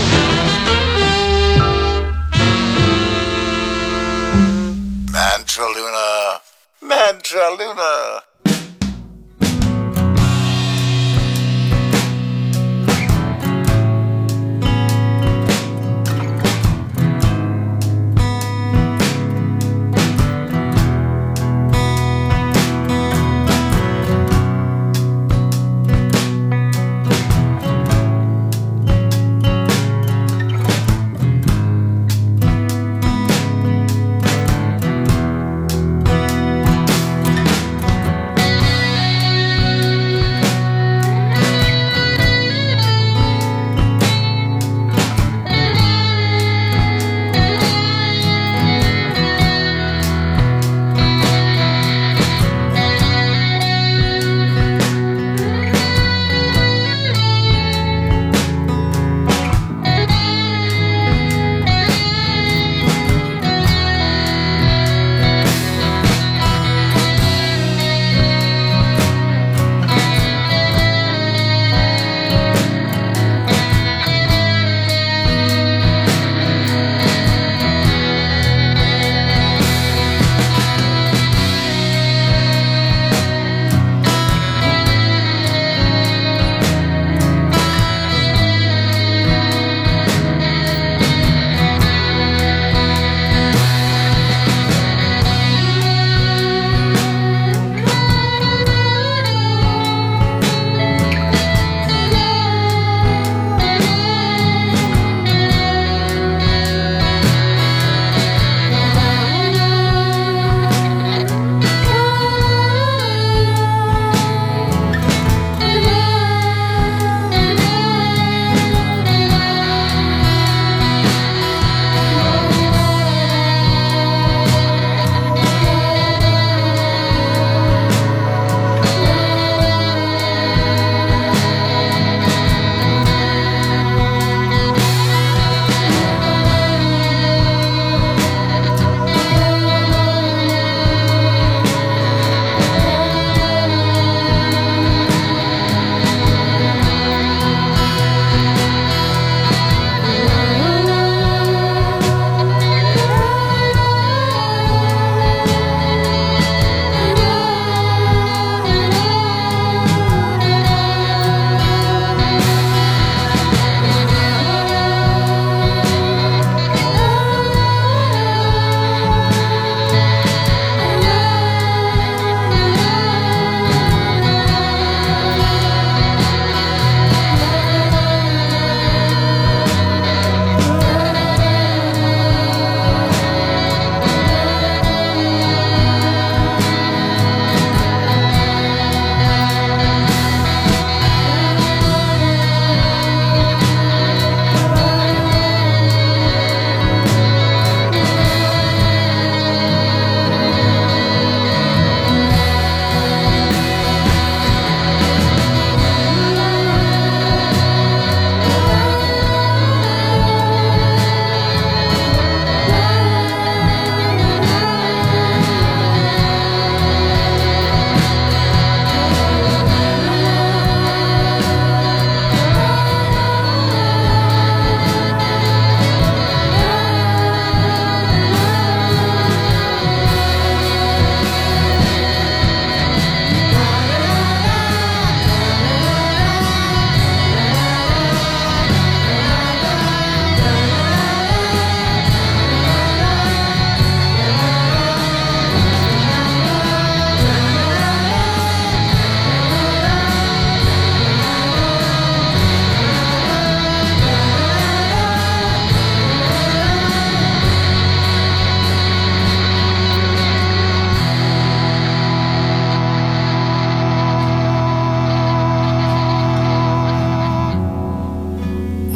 Mantraluna, Mantraluna.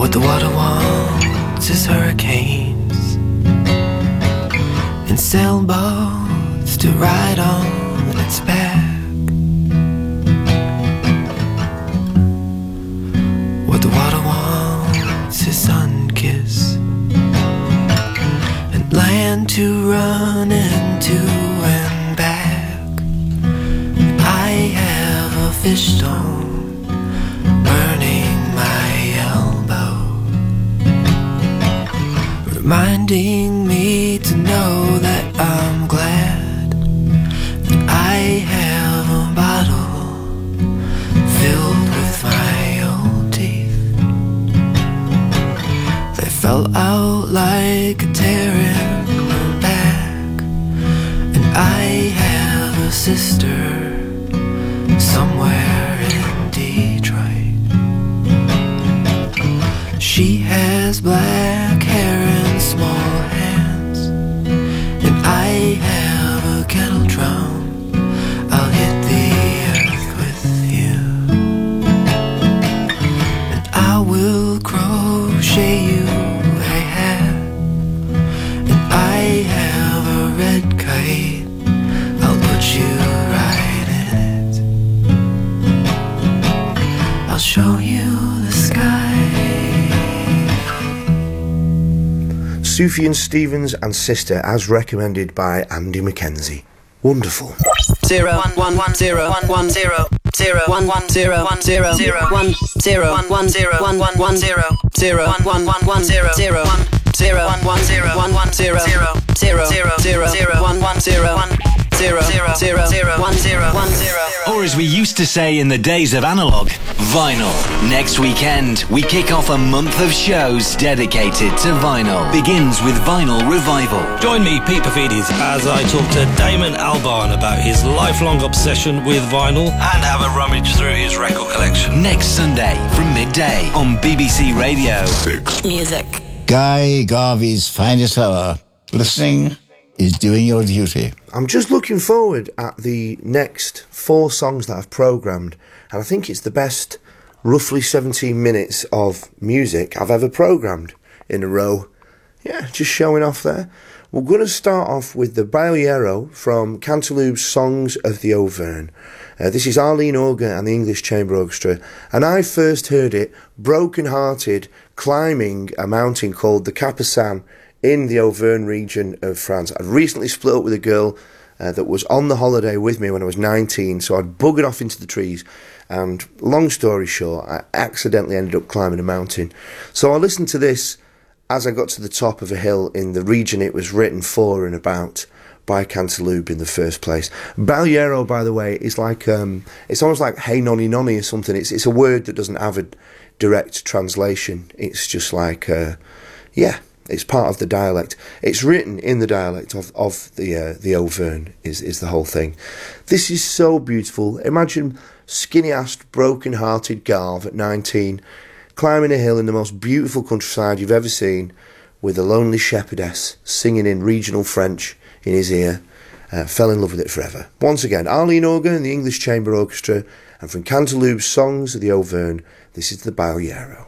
What the water wants is hurricanes and sailboats to ride on its back. What the water wants is sun-kiss and land to run into and back. I have a fish stone burning my elbow, reminding me to know that I'm glad that I have a bottle filled with my old teeth. They fell out like a tear in my back, and I have a sister somewhere in Detroit. She has black hair and small hands, and I have a kettle drum. I'll hit the earth with you, and I will crochet you a hat, and I have a red kite. I'll put you right in it. I'll show you the sky. Sufjan Stevens and Sister, as recommended by Andy Mackenzie. Wonderful. Zero one one zero one one zero zero one one zero one zero zero one zero one one zero one one one zero zero one one one one zero zero one zero one one zero one one zero zero zero zero zero zero one one zero one zero zero zero zero one zero one zero. Or as we used to say in the days of analog, vinyl. Next weekend, we kick off a month of shows dedicated to vinyl. Begins with Vinyl Revival. Join me, Pete Paphides, as I talk to Damon Albarn about his lifelong obsession with vinyl and have a rummage through his record collection. Next Sunday from midday on B B C Radio six Music. Guy Garvey's finest hour. Listening is doing your duty. I'm just looking forward at the next four songs that I've programmed, and I think it's the best roughly seventeen minutes of music I've ever programmed in a row. Yeah, just showing off there. We're going to start off with the Bagliero from Cantaloupe's Songs of the Auvergne. Uh, this is Arlene Auger and the English Chamber Orchestra, and I first heard it broken-hearted climbing a mountain called the Capassan in the Auvergne region of France. I'd recently split up with a girl uh, that was on the holiday with me when I was nineteen, so I'd buggered off into the trees, and long story short, I accidentally ended up climbing a mountain. So I listened to this as I got to the top of a hill in the region it was written for and about by Cantaloupe in the first place. Bagliero, by the way, is like, um, it's almost like hey nonny nonny or something. It's, it's a word that doesn't have a direct translation. It's just like, uh, yeah, it's part of the dialect. It's written in the dialect of, of the uh, the Auvergne, is, is the whole thing. This is so beautiful. Imagine skinny-assed, broken-hearted Garv at nineteen, climbing a hill in the most beautiful countryside you've ever seen, with a lonely shepherdess singing in regional French in his ear. Uh, fell in love with it forever. Once again, Arlene Auger and the English Chamber Orchestra, and from Cantaloupe's Songs of the Auvergne, this is the Bagliero.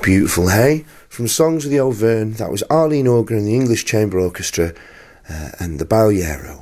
Beautiful Hey from Songs of the Auvergne. That was Arlene Auger and the English Chamber Orchestra uh, and the Bagliero.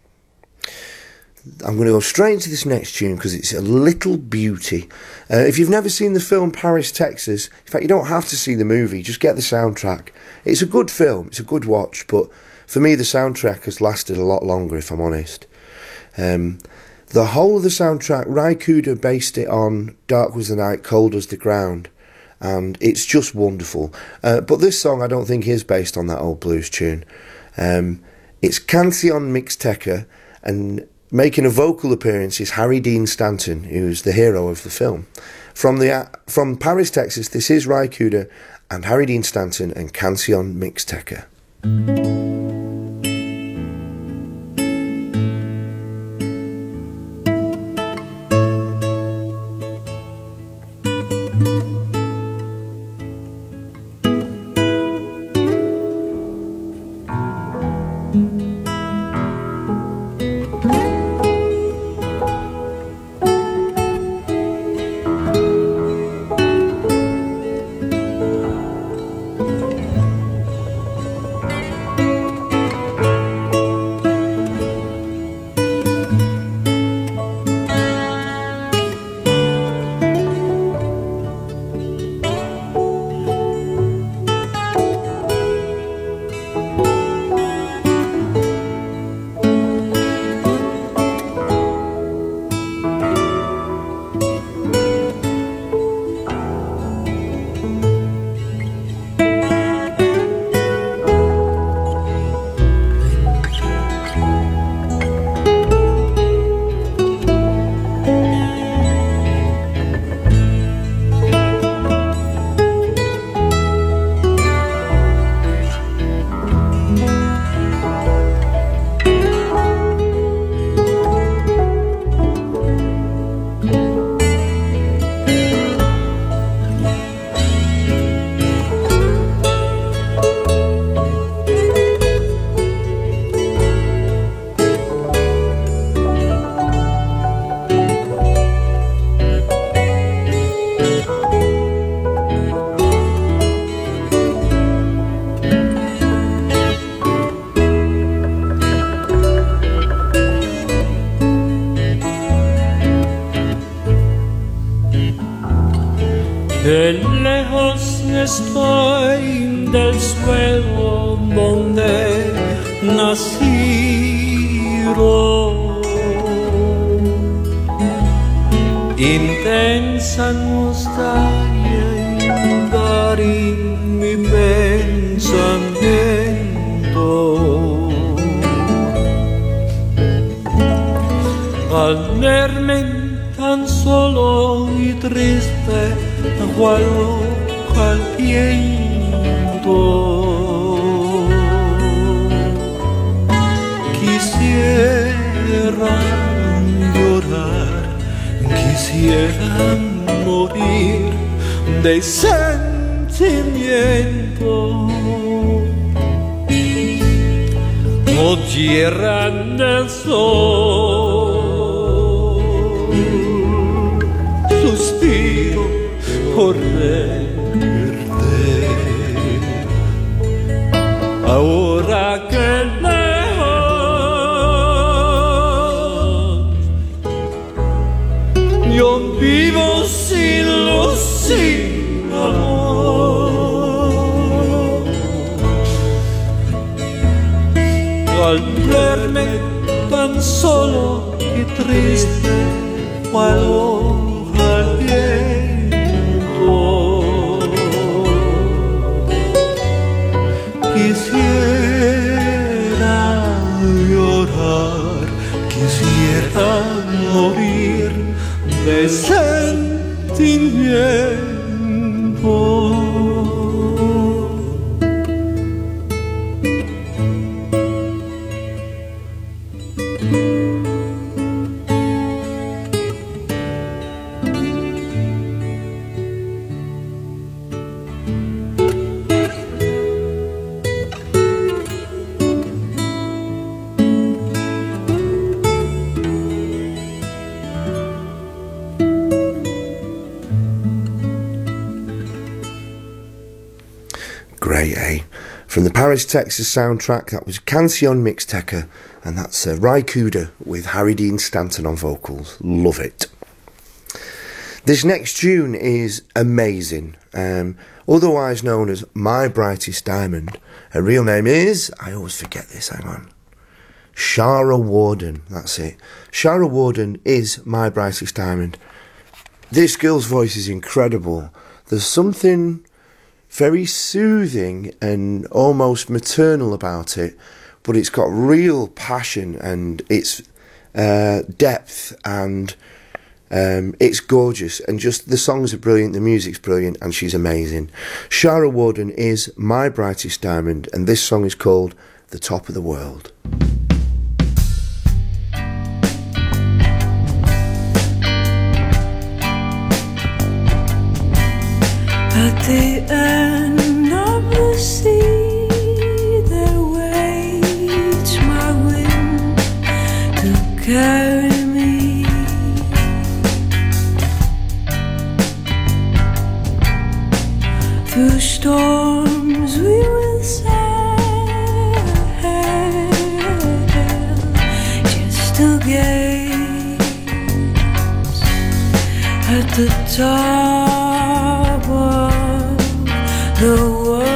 I'm going to go straight into this next tune because it's a little beauty. Uh, if you've never seen the film Paris, Texas, in fact you don't have to see the movie, just get the soundtrack. It's a good film, it's a good watch, but for me the soundtrack has lasted a lot longer, if I'm honest. Um, the whole of the soundtrack, Ry Cooder based it on Dark Was the Night, Cold Was the Ground, and it's just wonderful. Uh, but this song I don't think is based on that old blues tune. Um, it's Canción Mixteca, and making a vocal appearance is Harry Dean Stanton, who's the hero of the film. From the uh, from Paris, Texas, this is Ry Cooder and Harry Dean Stanton and Canción Mixteca. Qué lejos estoy del suelo donde nacieron. Intensa nostalgia invadí mi pensamiento. Al verme tan solo y triste, cual hoja al viento, quisiera llorar, quisiera morir de sentimiento. Oh tierra del sol, suspiro por verte. Ahora que lejos yo vivo sin luz, sin amor. Al verme tan solo y triste, cual hoja al viento, quisiera llorar, quisiera morir de sentimiento. eh? From the Paris, Texas soundtrack, that was Canción Mixteca, and that's uh, Ry Cooder with Harry Dean Stanton on vocals. Love it. This next tune is amazing. Um, otherwise known as My Brightest Diamond. Her real name is, I always forget this, hang on. Shara Warden, that's it. Shara Warden is My Brightest Diamond. This girl's voice is incredible. There's something very soothing and almost maternal about it, but it's got real passion and it's uh, depth, and um, it's gorgeous, and just the songs are brilliant, the music's brilliant, and she's amazing. Shara Warden is My Brightest Diamond, and this song is called The Top of the World. At the end of the sea, there waits my wind to carry me. Through storms we will sail, just to gaze at the top of the world.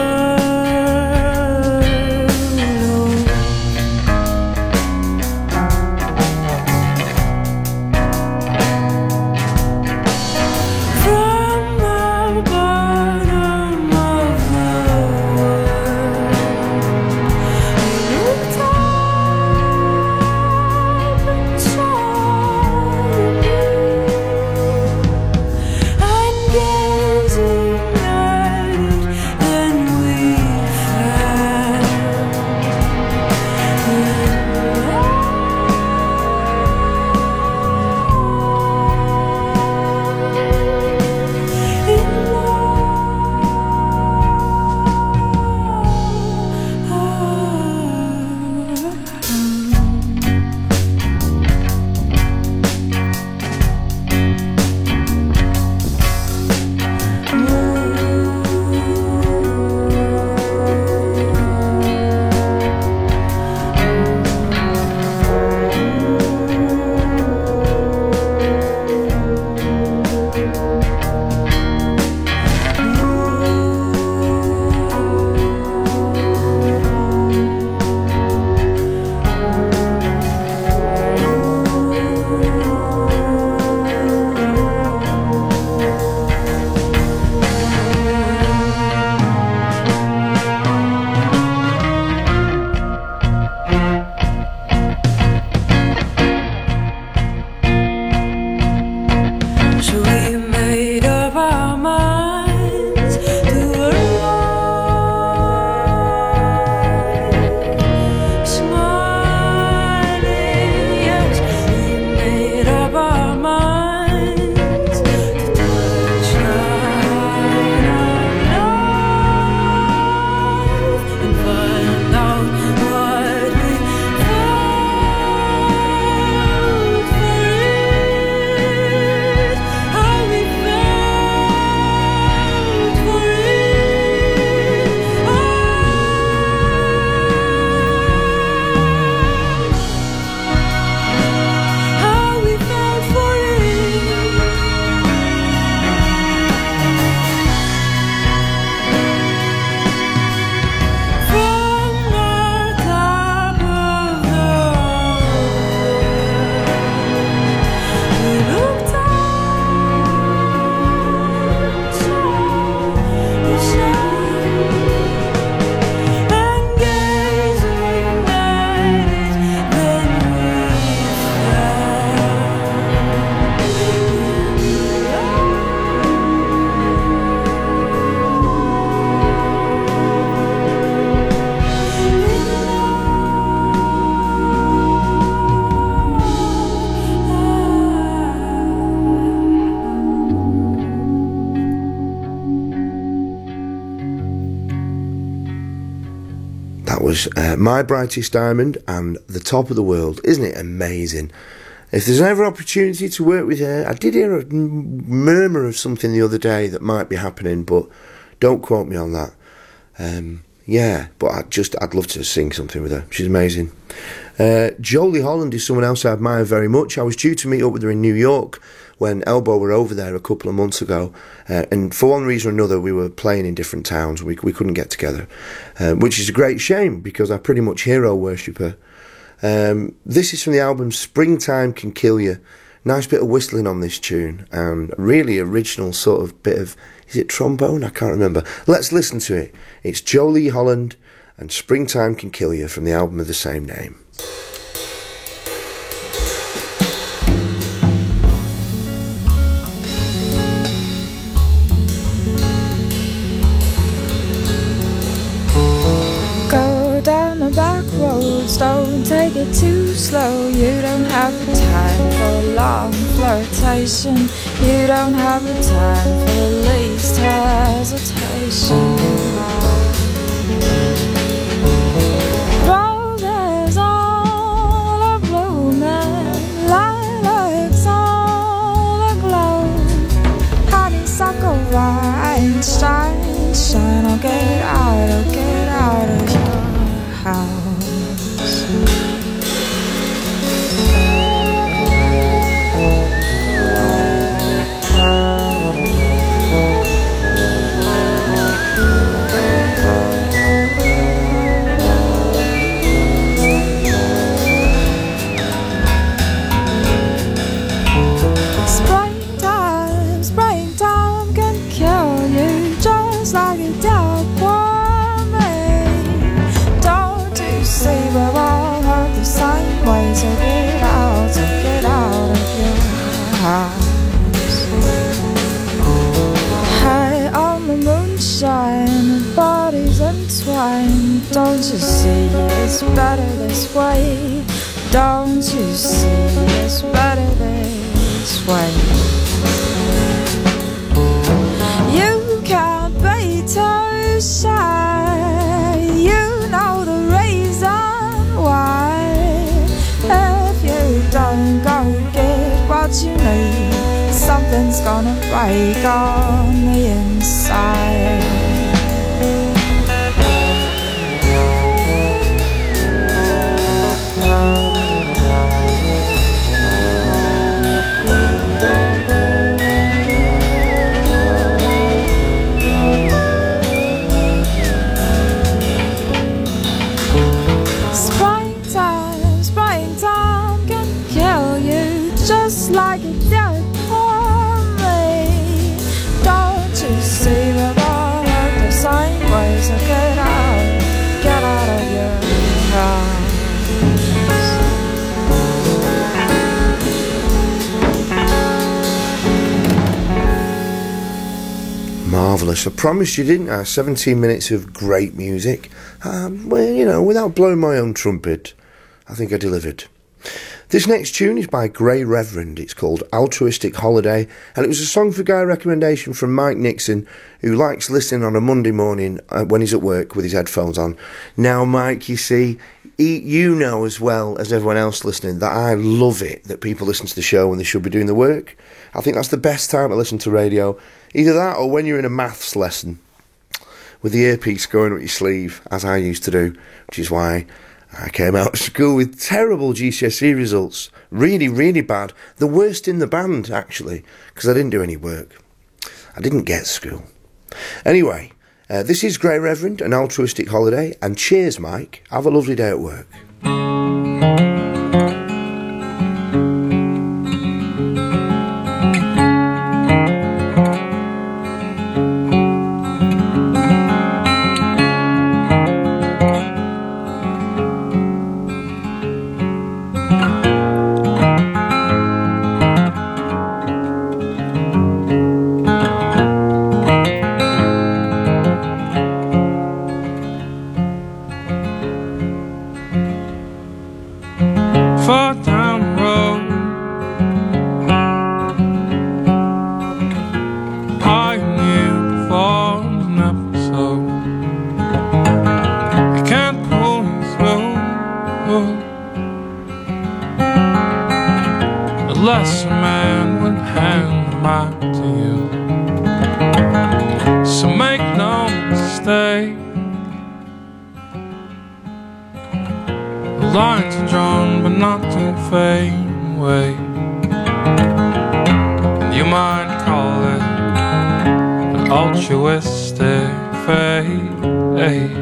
From the bottom of the world, we looked up and saw you, and gazing at it, then we fell in So we made up our minds to arrive, smiling, yes. We made up our minds to touch down our life and find out what we felt for it. How we felt for it. How we felt for it. From the top of the world, we looked up and saw the sun, and gazing at it, then we That was uh, My Brightest Diamond and The Top of the World. Isn't it amazing? If there's ever opportunity to work with her, I did hear a m- murmur of something the other day that might be happening, but don't quote me on that. Um, Yeah, but I just I'd love to sing something with her. She's amazing. Uh, Jolie Holland is someone else I admire very much. I was due to meet up with her in New York when Elbow were over there a couple of months ago, uh, and for one reason or another we were playing in different towns. We we couldn't get together, uh, which is a great shame because I pretty much hero worship her. Um, this is from the album Springtime Can Kill You. Nice bit of whistling on this tune and a really original sort of bit of, is it trombone? I can't remember. Let's listen to it. It's Jolie Holland and Springtime Can Kill You from the album of the same name. Go down the back roads, don't take it too slow. You don't have the time for a long flirtation. You don't have the time for the least hesitation. Roses all are blooming, lilacs all aglow. Honeysuckle vines shine, shine. I'll get out, I'll get out of your house. Springtime, springtime can kill you just like it did for me. Don't you see we've all heard the same way? So get out, so get out of your house. High on the moonshine, the bodies entwined. Don't you see it's better this way? Don't you see it's better this way? You can't be too shy. You know the reason why. If you don't go get what you need, something's gonna break on the inside. Springtime, springtime can kill you just like it did for me. Don't you see we've all heard the same way? So get out, get out of your house. Marvellous. I promised you, didn't I? seventeen minutes of great music. Um, well, you know, without blowing my own trumpet, I think I delivered. This next tune is by Grey Reverend. It's called Altruistic Holiday, and it was a song for guy recommendation from Mike Nixon, who likes listening on a Monday morning uh, when he's at work with his headphones on. Now, Mike, you see, he, you know as well as everyone else listening that I love it that people listen to the show when they should be doing the work. I think that's the best time to listen to radio. Either that or when you're in a maths lesson with the earpiece going up your sleeve, as I used to do, which is why I came out of school with terrible G C S E results. Really, really bad. The worst in the band, actually, because I didn't do any work. I didn't get school. Anyway, uh, this is Grey Reverend, An Altruistic Holiday, and cheers, Mike. Have a lovely day at work. Thank The lines are drawn but not to fade away. You might call it an altruistic fate.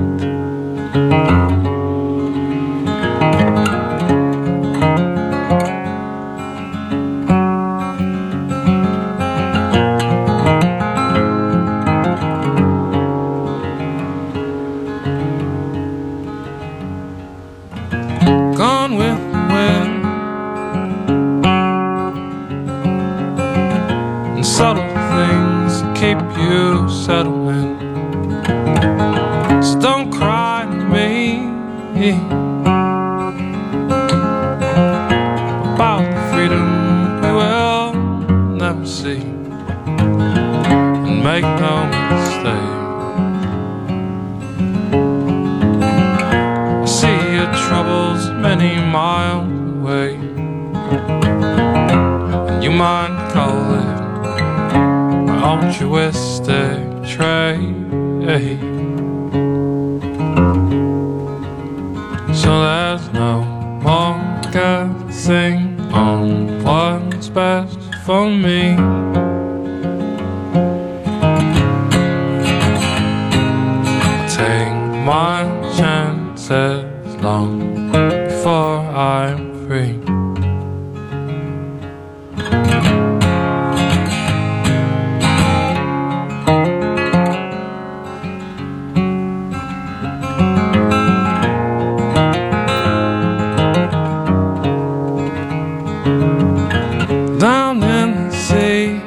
Gone with the wind, and subtle things keep you settling. So don't cry to me about the freedom we will never see. And make no mistake, I see your troubles many miles away, and you might call it my altruistic trait. So there's no more guessing on what's best for me. Take my chances long before I'm free. Down in the sea,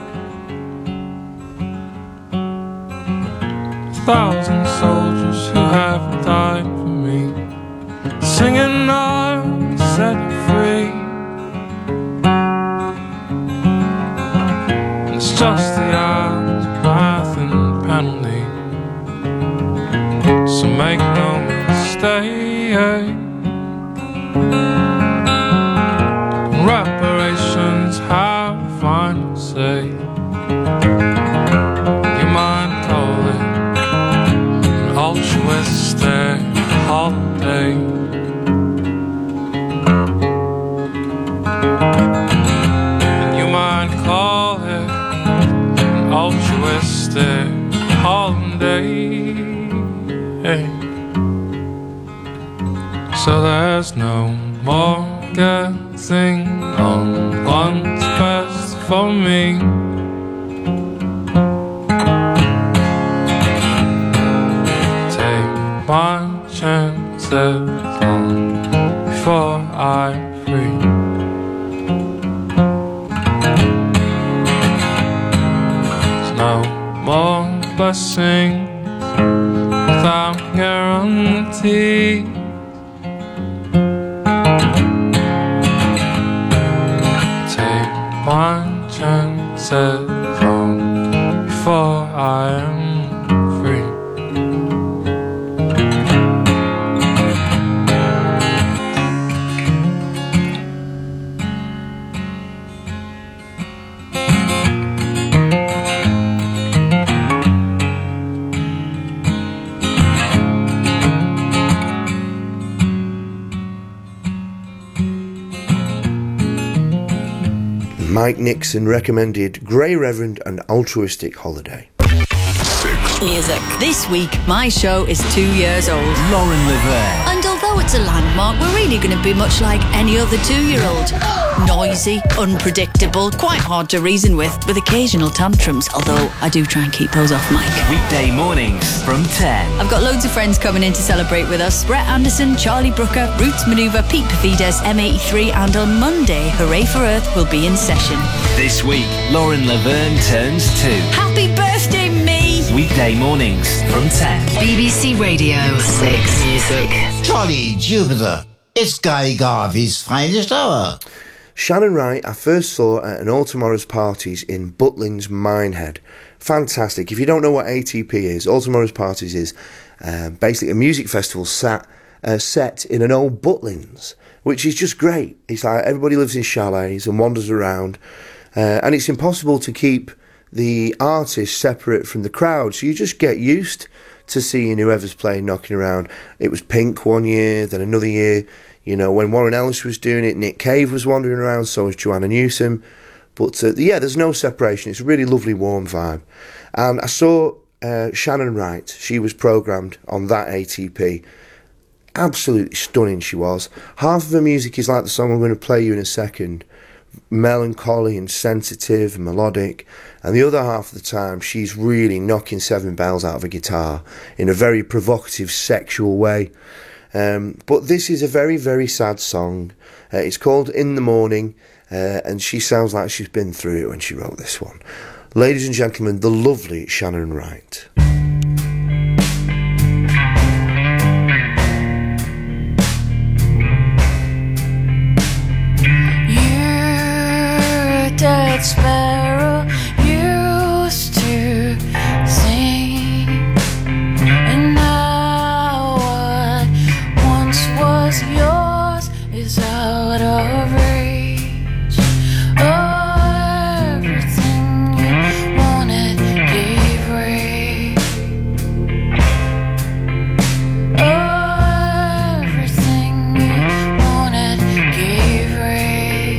a thousand soldiers who have died for me, singing I set you free. It's just the aftermath and penalty, so make no mistake. Reparations have a final say. You might call it an altruistic holiday. And you might call it an altruistic holiday. So there's no more guessing on what's best for me. Take my chances long before I'm free. There's no more blessings without guarantee. My chances long before I am free. Mike Nixon recommended Grey Reverend and Altruistic Holiday. Music. This week, my show is two years old. Lauren Levere. And although it's a landmark, we're really going to be much like any other two-year-old. Noisy, unpredictable, quite hard to reason with, with occasional tantrums, although I do try and keep those off mic. Weekday mornings from ten. I've got loads of friends coming in to celebrate with us. Brett Anderson, Charlie Brooker, Roots Maneuver, Pete Pavides, M eighty-three, and on Monday, Hooray for Earth will be in session. This week, Lauren Laverne turns two. Happy birthday, me! Weekday mornings from ten. B B C Radio six Music. Jolly Jupiter, it's Guy Garvey's finest hour. Shannon Wright I first saw at an All Tomorrow's Parties in Butlins Minehead. Fantastic. If you don't know what A T P is, All Tomorrow's Parties is uh, basically a music festival sat, uh, set in an old Butlins, which is just great. It's like everybody lives in chalets and wanders around, uh, and it's impossible to keep the artists separate from the crowd, so you just get used to seeing whoever's playing Knocking Around. It was Pink one year, then another year, you know, when Warren Ellis was doing it, Nick Cave was wandering around, so was Joanna Newsom. But uh, yeah, there's no separation. It's a really lovely, warm vibe. And I saw uh, Shannon Wright. She was programmed on that A T P. Absolutely stunning she was. Half of her music is like the song I'm going to play you in a second. Melancholy and sensitive and melodic, and the other half of the time she's really knocking seven bells out of a guitar in a very provocative sexual way. Um, but this is a very very sad song. Uh, it's called In the Morning, uh, and she sounds like she's been through it when she wrote this one. Ladies and gentlemen, the lovely Shannon Wright. Dead sparrow used to sing, and now what once was yours is out of reach. Oh, everything you wanted gave way. Oh, everything you wanted gave way.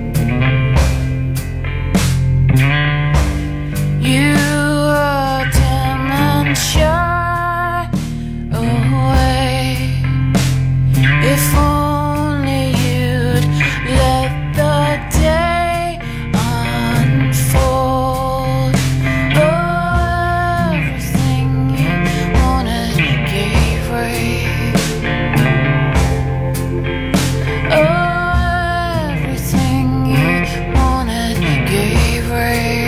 You are dim and shy away. If only you'd let the day unfold. Oh, everything you wanted gave way. Oh, everything you wanted gave way.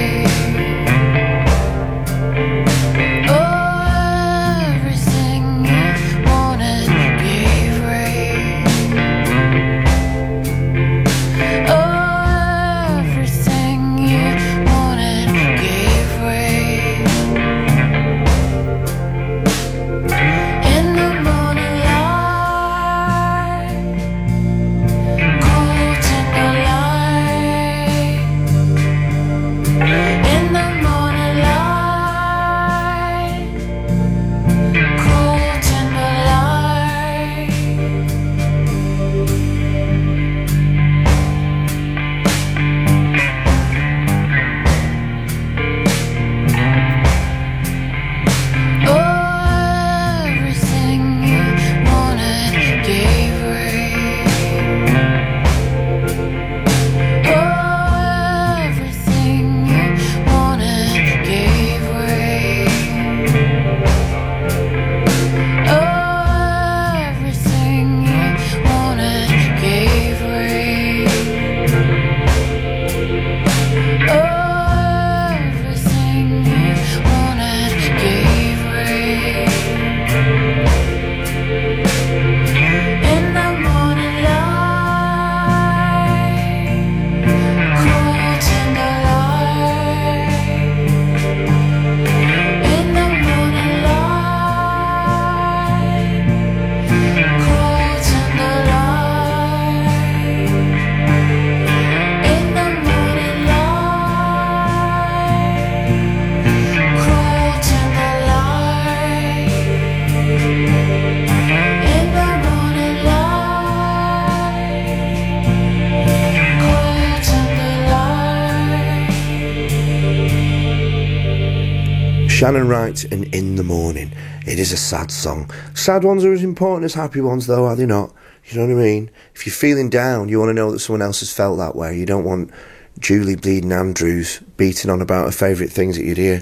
Shannon Wright and In the Morning. It is a sad song. Sad ones are as important as happy ones, though, are they not? You know what I mean? If you're feeling down, you want to know that someone else has felt that way. You don't want Julie Bleeding Andrews beating on about her favourite things at your ear.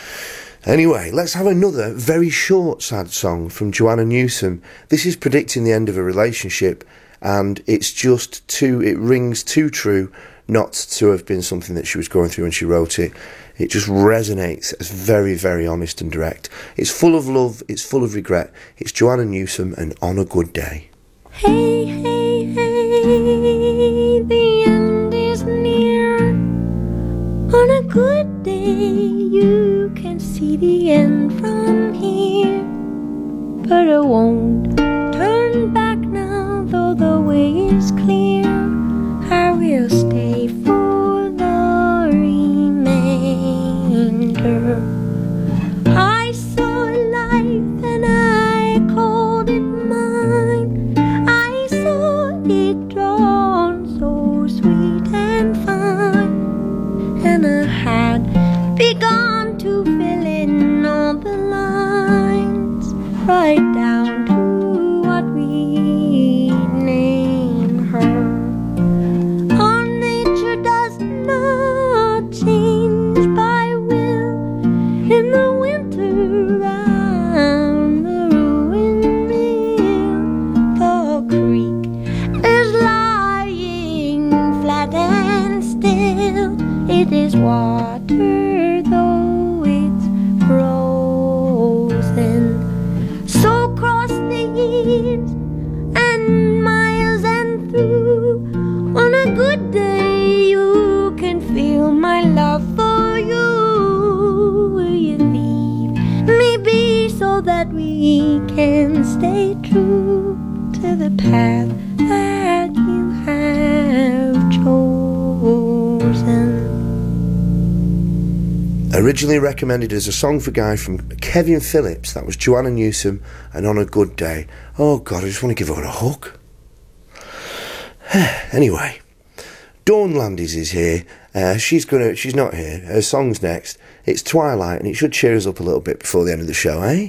Anyway, let's have another very short sad song from Joanna Newsom. This is predicting the end of a relationship, and it's just too, it rings too true not to have been something that she was going through when she wrote it. It just resonates as very, very honest and direct. It's full of love, it's full of regret. It's Joanna Newsom and On a Good Day. Hey, hey, hey, the end is near. On a good day, you can see the end from here. But I won't turn back now, though the way is clear. I will stay for the remainder. I saw life it is water, though it's frozen. So cross the years and miles and through. On a good day you can feel my love for you. Will you leave me be so that we can stay true to the path that you have chosen? Originally recommended as a song for Guy from Kevin Phillips. That was Joanna Newsom and On a Good Day. Oh God, I just want to give her a hug. Anyway, Dawn Landis is here. Uh, she's gonna. She's not here. Her song's next. It's Twilight, and it should cheer us up a little bit before the end of the show, eh?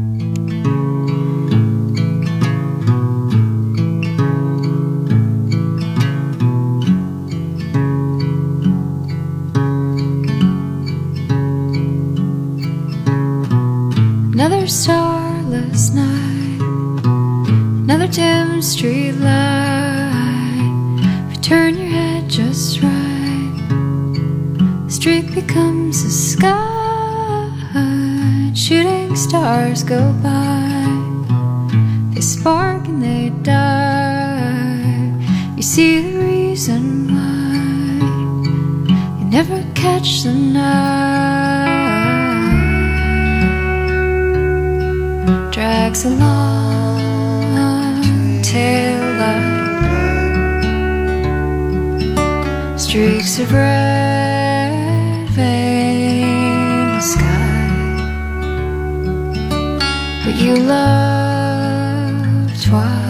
Another starless night, another dim street light. If you turn your head just right, the street becomes a sky. Shooting stars go by, they spark and they die. You see the reason why you never catch the night. Drags along tail light, streaks of red vein the sky. But you love twilight.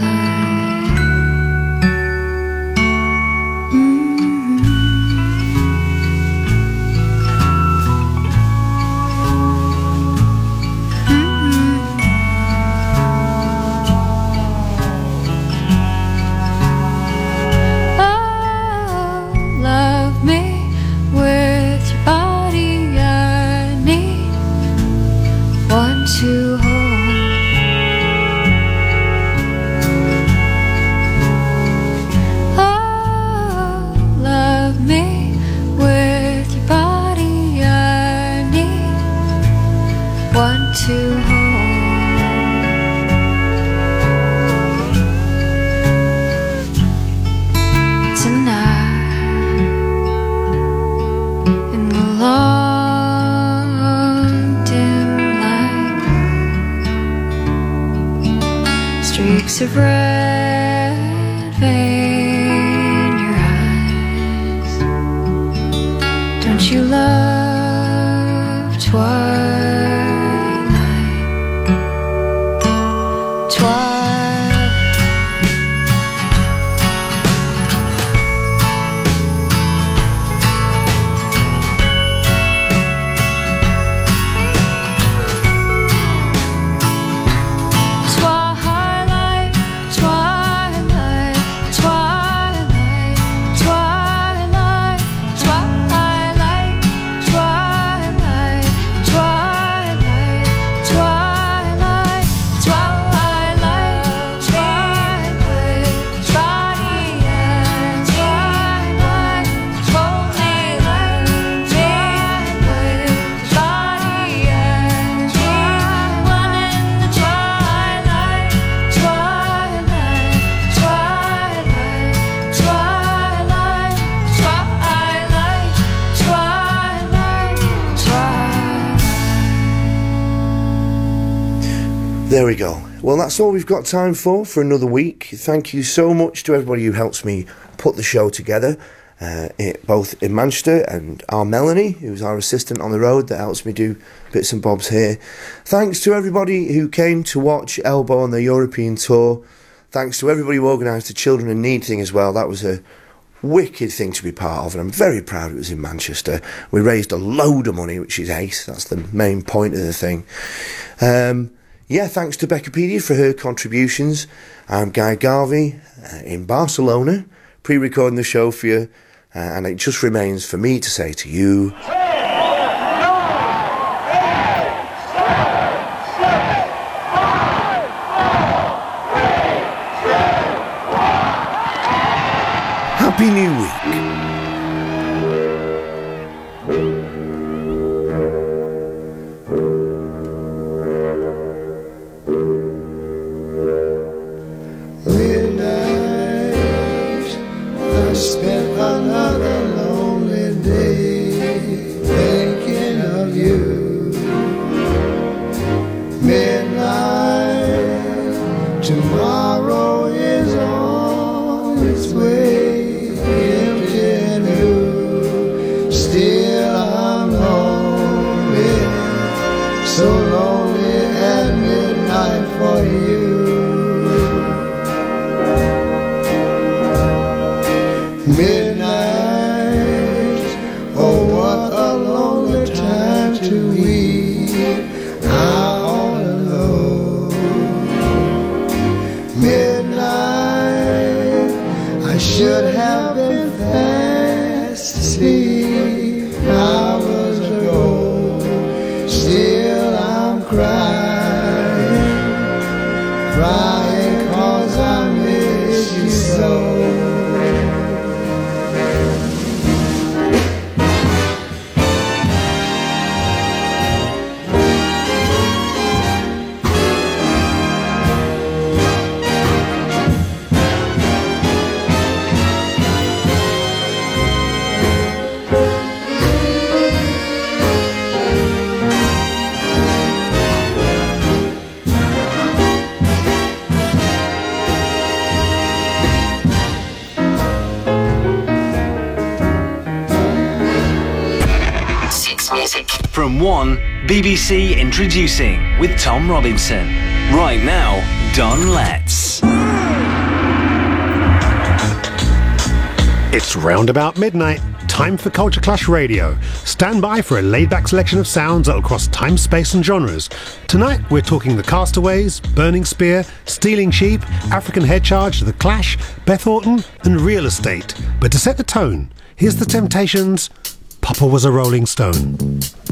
Of red vein your eyes. Don't you love twilight? Twilight. There we go. Well, that's all we've got time for for another week. Thank you so much to everybody who helps me put the show together, uh, it, both in Manchester, and our Melanie, who's our assistant on the road that helps me do bits and bobs here. Thanks to everybody who came to watch Elbow on their European tour. Thanks to everybody who organised the Children in Need thing as well. That was a wicked thing to be part of, and I'm very proud it was in Manchester. We raised a load of money, which is ace. That's the main point of the thing. Um... Yeah, thanks to Beccapedia for her contributions. I'm Guy Garvey uh, in Barcelona, pre-recording the show for you, uh, and it just remains for me to say to you... Happy New Week. day thinking of you. Midnight, tomorrow is on its way, empty and new. Still I'm lonely, so lonely at midnight for you. Midnight, oh what a lonely time to weep. I all alone. Midnight, I should have been fast asleep hours ago. Still I'm crying, crying 'cause I miss you so. From One, B B C introducing with Tom Robinson. Right now, Don Letts. It's round about midnight. Time for Culture Clash Radio. Stand by for a laid-back selection of sounds that'll cross time, space and genres. Tonight we're talking The Castaways, Burning Spear, Stealing Sheep, African Head Charge, The Clash, Beth Orton and Real Estate. But to set the tone, here's The Temptations, Papa Was a Rolling Stone.